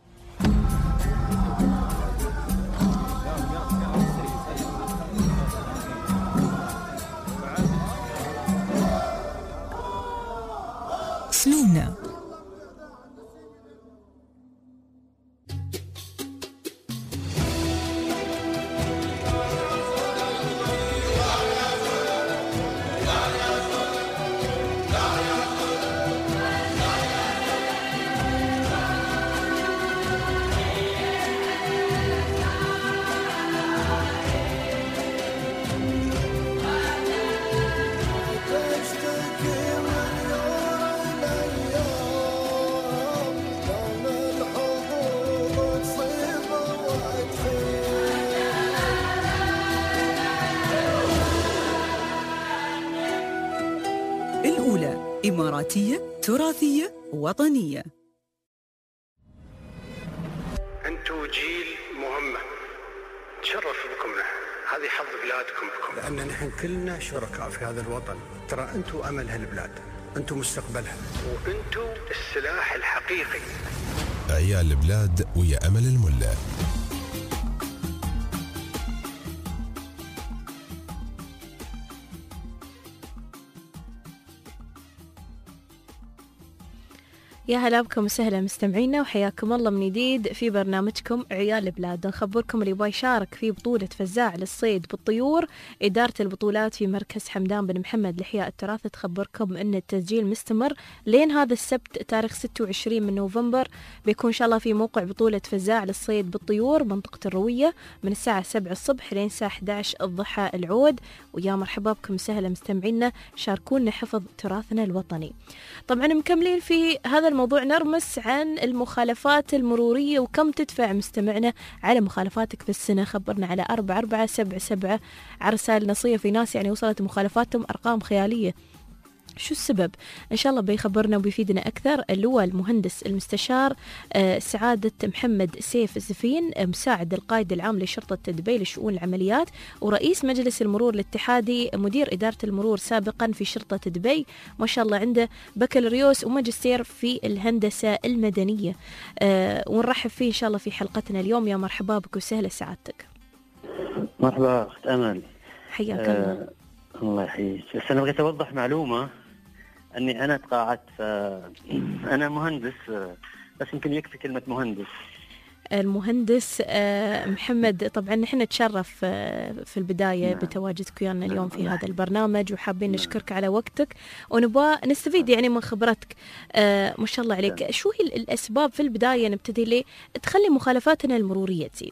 سلومنا الأولى إماراتية تراثية وطنية. أنتوا جيل مهمة، تشرف بكم نحن، هذه حظ بلادكم بكم، لأن نحن كلنا شركاء في هذا الوطن. ترى أنتوا أمل هالبلاد، أنتم مستقبلها، وأنتم السلاح الحقيقي. عيال البلاد ويا أمل الملا. يا هلا بكم وسهلا مستمعينا وحياكم الله من جديد في برنامجكم عيال البلاد. نخبركم اللي يبغى يشارك في بطولة فزاع للصيد بالطيور، إدارة البطولات في مركز حمدان بن محمد لإحياء التراث تخبركم أن التسجيل مستمر لين هذا السبت تاريخ ستة وعشرين من نوفمبر. بيكون إن شاء الله في موقع بطولة فزاع للصيد بالطيور منطقة الروية من الساعة سبعة الصبح لين الساعة إحدى عشر الضحى العود. ويا مرحبا بكم وسهلا مستمعينا، شاركونا حفظ تراثنا الوطني. طبعا مكملين في هذا الموضوع، نرمس عن المخالفات المرورية وكم تدفع مستمعنا على مخالفاتك في السنة. خبرنا على أربعة أربعة سبعة سبعة على رسائل نصية. في ناس يعني وصلت مخالفاتهم أرقام خيالية، شو السبب؟ إن شاء الله بيخبرنا وبيفيدنا أكثر. اللي هو المهندس المستشار سعادة محمد سيف الزفين، مساعد القائد العام لشرطة دبي لشؤون العمليات ورئيس مجلس المرور الاتحادي، مدير إدارة المرور سابقا في شرطة دبي، ما شاء الله عنده بكالوريوس وماجستير في الهندسة المدنية. أه ونرحب فيه إن شاء الله في حلقتنا اليوم. يا مرحبا بك وسهلا سعادتك. مرحبا أخت أمل، حياك الله. أه الله يحييك. بس أنا بغيت أوضح معلومة أني أنا تقاعدت، أنا مهندس، بس يمكن يكفي كلمة مهندس. المهندس محمد، طبعا نحن نتشرف في البداية نعم. بتواجدك ويانا اليوم في نعم. هذا البرنامج، وحابين نعم. نشكرك على وقتك ونبغى نستفيد يعني من خبرتك. ما شاء الله عليك. نعم. شو هي الأسباب في البداية نبتدي ليه تخلي مخالفاتنا المرورية تزيد؟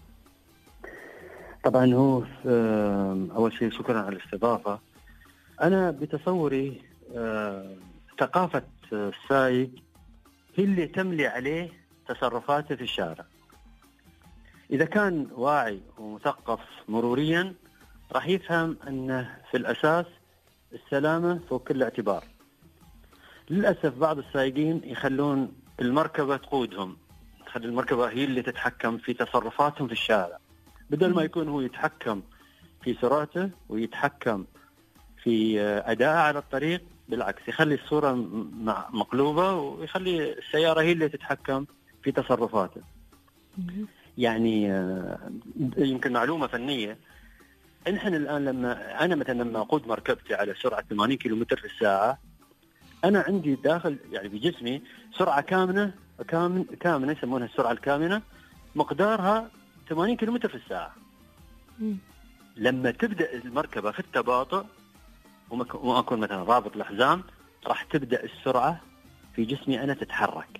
طبعا هو أول شيء شكرا على الاستضافة. أنا بتصوري ثقافة السائق هي اللي تملي عليه تصرفاته في الشارع. إذا كان واعي ومثقف مروريا راح يفهم أنه في الأساس السلامة فوق كل اعتبار. للأسف بعض السائقين يخلون المركبة تقودهم، يخلي المركبة هي اللي تتحكم في تصرفاتهم في الشارع، بدل ما يكون هو يتحكم في سرعته ويتحكم في أداءه على الطريق. بالعكس يخلي الصورة مقلوبة ويخلي السيارة هي اللي تتحكم في تصرفاته. يعني يمكن معلومة فنية، نحن الآن لما أنا مثلا لما أقود مركبتي على سرعة ثمانين كيلومتر في الساعة، أنا عندي داخل يعني في جسمي سرعة كامنة كامن كامنة يسمونها السرعة الكامنة، مقدارها ثمانين كيلومتر في الساعة. لما تبدأ المركبة في التباطؤ وما أكون مثلا رابط الحزام، راح تبدأ السرعة في جسمي أنا تتحرك.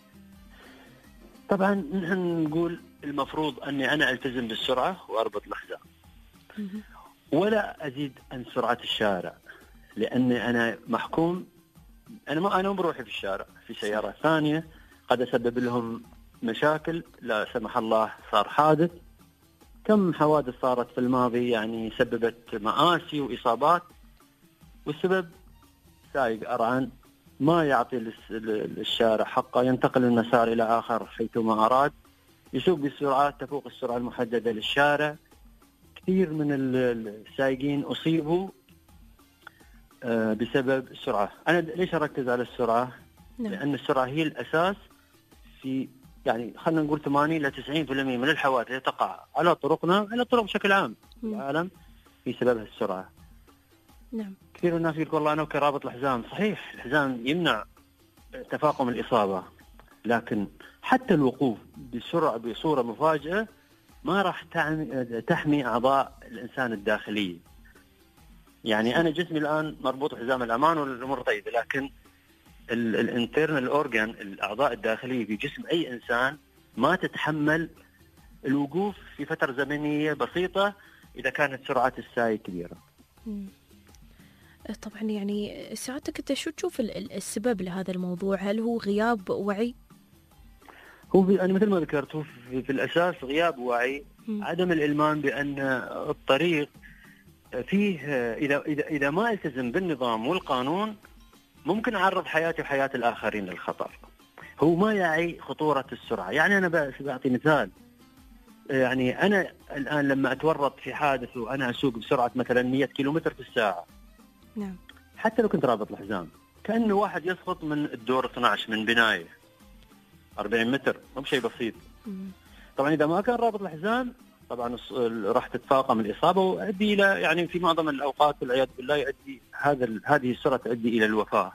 طبعا نحن نقول المفروض أني أنا ألتزم بالسرعة وأربط الحزام ولا أزيد عن سرعة الشارع، لأني أنا محكوم. أنا ما أنا بروحي في الشارع، في سيارة ثانية قد أسبب لهم مشاكل، لا سمح الله صار حادث. كم حوادث صارت في الماضي يعني سببت مآسي وإصابات، والسبب سائق أرعن ما يعطي الشارع حقه، ينتقل المسار إلى آخر حيثما أراد، يسوق بسرعات تفوق السرعة المحددة للشارع. كثير من السائقين أصيبوا بسبب السرعة. أنا ليش أركز على السرعة؟ نعم. لأن السرعة هي الأساس في يعني خلنا نقول ثمانين إلى تسعين بالمئة من الحوادث اللي تقع على طرقنا، على الطرق بشكل عام في العالم، في سببها السرعة. نعم. كثير من الناس يقول والله أنا كرابط الحزام. صحيح الحزام يمنع تفاقم الإصابة، لكن حتى الوقوف بسرعة بصورة مفاجئة ما راح تحمي أعضاء الإنسان الداخلية. يعني أنا جسمي الآن مربوط حزام الأمان والأمور طيبة، لكن الانترنال أورجان، الأعضاء الداخلية في جسم أي إنسان ما تتحمل الوقوف في فترة زمنية بسيطة إذا كانت سرعة السائق كبيرة. مم. طبعا يعني ساعتك انت شو تشوف السبب لهذا الموضوع؟ هل هو غياب وعي؟ هو أنا مثل ما ذكرت، هو في, في الأساس غياب وعي، م. عدم الإلمان بأن الطريق فيه إذا إذا إذا ما التزم بالنظام والقانون ممكن أعرض حياتي وحياة الآخرين للخطر. هو ما يعي خطورة السرعة. يعني أنا بعطي مثال، يعني أنا الآن لما أتورط في حادث وأنا أسوق بسرعة مثلا مئة كيلومتر في الساعة، نعم. حتى لو كنت رابط الحزام كأنه واحد يسقط من الدور اثني عشر من بناية أربعين متر، مو بشيء بسيط. طبعا إذا ما كان رابط الحزام طبعا راح تتفاقم الإصابة ويؤدي إلى يعني في معظم الأوقات والعياذ بالله يؤدي هذا هذه السرعة تؤدي إلى الوفاة.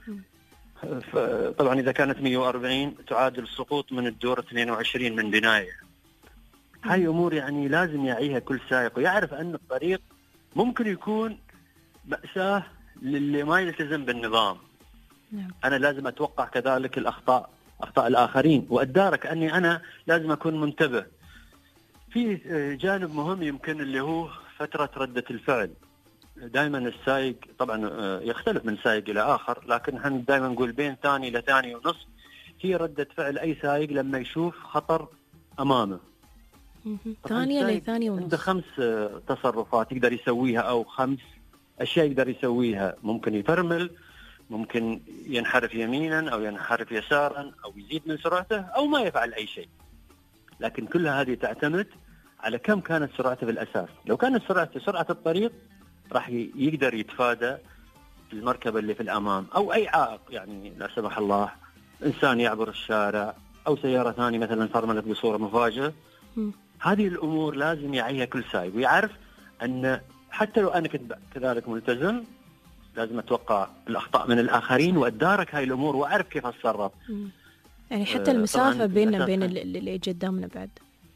طبعا إذا كانت مئة وأربعين تعادل السقوط من الدور اثنين وعشرين من بناية. هاي أمور يعني لازم يعيها كل سائق ويعرف أن الطريق ممكن يكون مأساة للي ما يلتزم بالنظام. نعم. أنا لازم أتوقع كذلك الأخطاء أخطاء الآخرين وأدارك أني أنا لازم أكون منتبه. في جانب مهم يمكن اللي هو فترة ردة الفعل. دائما السائق طبعا يختلف من سائق إلى آخر، لكن احنا دائما نقول بين ثاني إلى ثاني ونصف هي ردة فعل أي سائق لما يشوف خطر أمامه. ثانية لثانية ونص. عنده خمس تصرفات يقدر يسويها أو خمس أشياء يقدر يسويها. ممكن يفرمل، ممكن ينحرف يمينا أو ينحرف يسارا أو يزيد من سرعته أو ما يفعل أي شيء. لكن كلها هذه تعتمد على كم كانت سرعته بالأساس. لو كانت سرعته سرعة الطريق راح يقدر يتفادى المركبة اللي في الأمام أو أي عائق، يعني لا سمح الله إنسان يعبر الشارع أو سيارة ثانية مثلا فرملت بصورة مفاجئة. هذه الأمور لازم يعيها كل سائق ويعرف أن حتى لو أنا كنت كذلك ملتزم لازم أتوقع الأخطاء من الآخرين وأدارك هاي الأمور وأعرف كيف أتصرف. يعني حتى المسافة بيننا بين اللي قدامنا بعد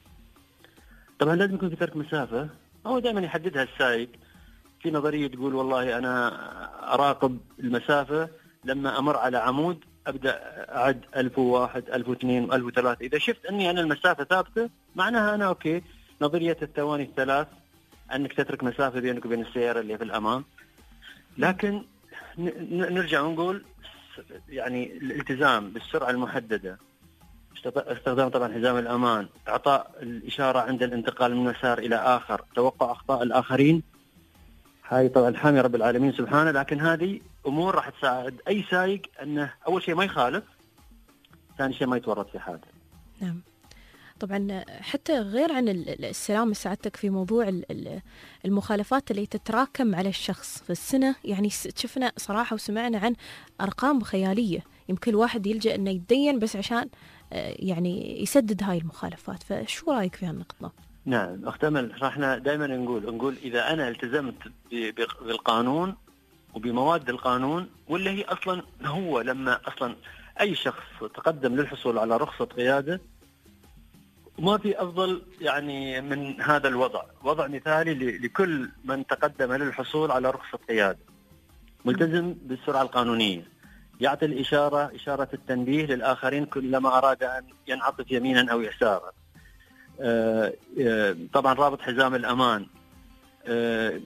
طبعا لازم يكون في ترك مسافة. هو دائما يحددها السائق. في نظرية تقول والله أنا أراقب المسافة لما أمر على عمود أبدأ أعد ألف وواحد ألف واثنين ألف وثلاثة. إذا شفت أني أنا المسافة ثابتة معناها أنا أوكي. نظرية الثواني الثلاث أنك تترك مسافة بينك وبين السيارة اللي في الأمام. لكن نرجع ونقول يعني الالتزام بالسرعة المحددة، استخدام طبعا حزام الأمان، إعطاء الإشارة عند الانتقال من مسار إلى آخر، توقع أخطاء الآخرين. هاي طبعا حامي رب العالمين سبحانه، لكن هذه أمور راح تساعد أي سائق أنه أول شيء ما يخالف، ثاني شيء ما يتورط في حادث. نعم. طبعا حتى غير عن السلامة سعادتك في موضوع المخالفات اللي تتراكم على الشخص في السنة، يعني شفنا صراحة وسمعنا عن أرقام خيالية. يمكن الواحد يلجأ أنه يتدين بس عشان يعني يسدد هاي المخالفات. فشو رأيك في هالنقطة؟ نعم أخت أمل، احنا دائما نقول نقول إذا أنا التزمت بالقانون وبمواد القانون، واللي هي أصلا هو لما أصلا أي شخص تقدم للحصول على رخصة قيادة وما في أفضل يعني من هذا الوضع، وضع مثالي لكل من تقدم للحصول على رخصة قيادة، ملتزم بالسرعة القانونية، يعطي الإشارة إشارة التنبيه للآخرين كلما أراد أن ينعطف يمينا أو يسارا. آه آه طبعا رابط حزام الأمان، آه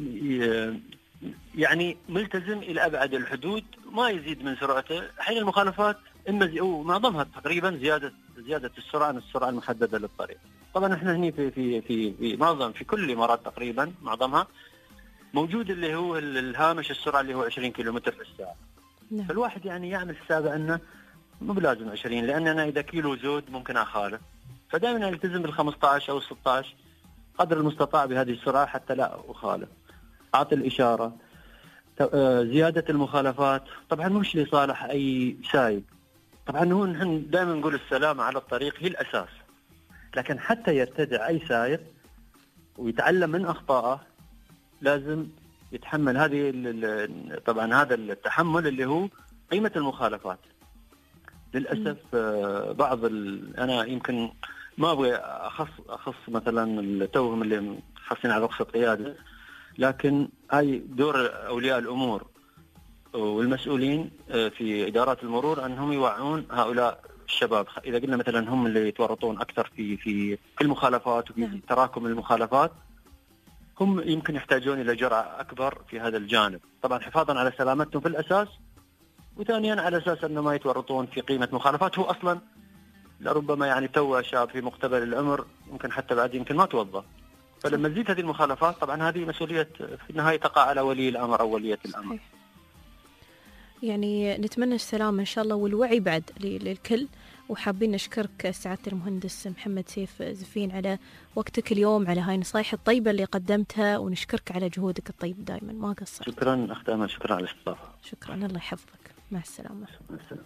يعني ملتزم إلى أبعد الحدود، ما يزيد من سرعته. حين المخالفات إما زي أو معظمها تقريبا زيادة زيادة السرعة عن السرعة المحددة للطريق. طبعا احنا هني في في في في معظم في كل الإمارات تقريبا معظمها موجود اللي هو الهامش السرعة اللي هو عشرين كيلومتر في الساعة. نعم. فالواحد يعني يعمل حسابه أنه مو بلازم عشرين، لأن أنا إذا كيلو زود ممكن أخالف، فدائما يلتزم بالخمسة عشر أو ستة عشر قدر المستطاع بهذه السرعة حتى لا أخالف. أعطي الإشارة. زيادة المخالفات طبعا مش لصالح أي سائق. طبعا هو نحن دائما نقول السلامة على الطريق هي الأساس، لكن حتى يرتدع أي سائق ويتعلم من أخطائه لازم يتحمل هذه طبعا هذا التحمل اللي هو قيمة المخالفات. للأسف بعض أنا يمكن ما أبغى أخص أخص مثلا التوهم اللي حاصلين على رخصة قيادة، لكن هاي دور أولياء الأمور والمسؤولين في إدارات المرور أنهم يوعون هؤلاء الشباب. إذا قلنا مثلا هم اللي يتورطون أكثر في في في المخالفات وفي نعم. تراكم المخالفات، هم يمكن يحتاجون إلى جرعة أكبر في هذا الجانب، طبعا حفاظا على سلامتهم في الأساس، وثانيا على أساس أنه ما يتورطون في قيمة مخالفات. هو أصلا لربما يعني توه شاب في مقتبل العمر، يمكن حتى بعد يمكن ما توظف، فلما تزيد هذه المخالفات طبعا هذه مسؤولية في النهاية تقع على ولي الأمر أو ولية الأمر. يعني نتمنى السلامة إن شاء الله والوعي بعد للكل، وحابين نشكرك سعادة المهندس محمد سيف زفين على وقتك اليوم، على هاي النصائح الطيبة اللي قدمتها، ونشكرك على جهودك الطيب دائما ما قصرت. شكرا أخت أمل، شكرا على الاستضافة. شكرا، الله يحفظك، مع السلامة. مع السلامة.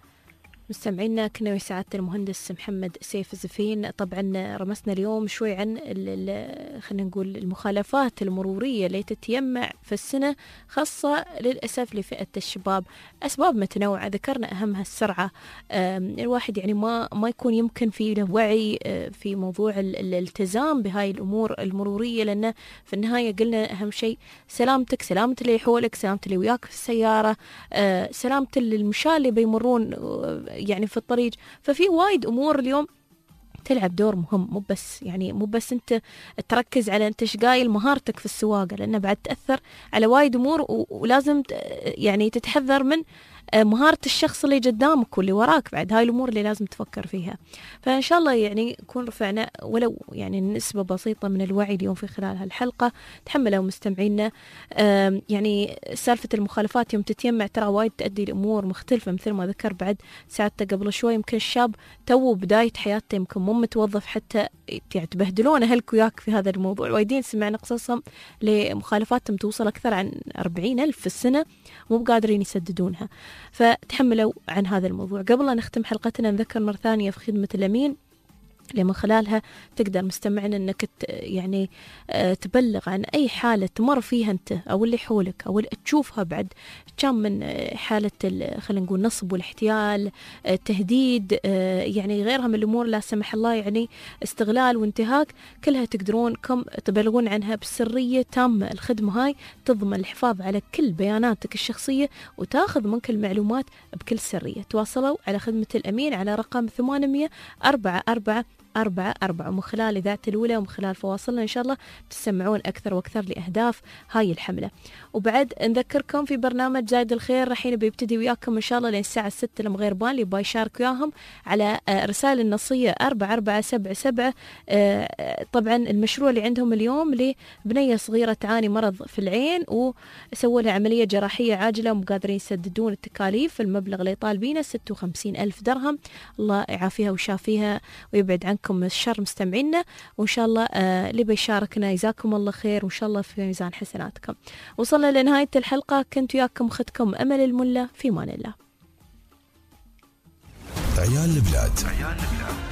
مستمعينا كنا ويا سعادة المهندس محمد سيف زفين. طبعا رمسنا اليوم شوي عن خلينا نقول المخالفات المرورية اللي تتيمع في السنة، خاصة للأسف لفئة الشباب. أسباب متنوعة، ذكرنا أهمها السرعة. الواحد يعني ما ما يكون يمكن في له وعي في موضوع الالتزام بهاي الأمور المرورية، لأن في النهاية قلنا أهم شيء سلامتك، سلامة اللي حولك، سلامة اللي وياك في السيارة، سلامة المشاة اللي بيمرون يعني في الطريق. ففي وايد أمور اليوم تلعب دور مهم، مو بس يعني مو بس أنت تركز على أنت شقايل مهارتك في السواقة، لأنه بعد تأثر على وايد أمور، ولازم يعني تتحذر من مهارة الشخص اللي قدامك واللي وراك. بعد هاي الأمور اللي لازم تفكر فيها. فإن شاء الله يعني نكون رفعنا ولو يعني نسبة بسيطة من الوعي اليوم في خلال هالحلقة. تحملوا مستمعينا يعني سالفة المخالفات يوم تتيمع ترى وايد تؤدي لأمور مختلفة، مثل ما ذكر بعد ساعته قبل شوي. يمكن الشاب تو بداية حياته، يمكن مو متوظف حتى، يعني تبهدلون أهلك وياك في هذا الموضوع. وايدين سمعنا قصصهم لمخالفاتهم توصل أكثر عن أربعين ألف في السنة، مو بقادرين يسددونها. فتحملوا عن هذا الموضوع. قبل أن نختم حلقتنا نذكر مرة ثانية في خدمة الأمين اللي من خلالها تقدر مستمعنا أنك يعني تبلغ عن أي حالة تمر فيها أنت أو اللي حولك أو اللي تشوفها بعد، كان من حالة خلينا نقول نصب والاحتيال، تهديد، يعني غيرها من الأمور لا سمح الله، يعني استغلال وانتهاك، كلها تقدرون كم تبلغون عنها بسرية تامة. الخدمة هاي تضمن الحفاظ على كل بياناتك الشخصية وتاخذ منك المعلومات بكل سرية. تواصلوا على خدمة الأمين على رقم ثمانمية أربعة أربعة أربعة أربعة. ومن خلال إذاعة الأولى ومن خلال فواصلنا إن شاء الله تسمعون أكثر وأكثر لأهداف هاي الحملة. وبعد نذكركم في برنامج زايد الخير الحين بيبتدي وياكم إن شاء الله لين الساعة ستة المغيربان، اللي بايشارك وياهم على رسالة النصية أربعة أربعة سبعة سبعة. طبعا المشروع اللي عندهم اليوم لبنية صغيرة تعاني مرض في العين وسووا لها عملية جراحية عاجلة ومو قادرين يسددون التكاليف. المبلغ اللي طالبينه ستة وخمسين ألف درهم. الله يعافيها ويشافيها ويبعد عنكم الشر مستمعينا، وإن شاء الله آه اللي بيشاركنا يجزاكم الله خير، وإن شاء الله في ميزان حسناتكم. وصلنا لنهاية الحلقة، كنت وياكم أختكم أمل الملا، في مان الله. عيال البلاد.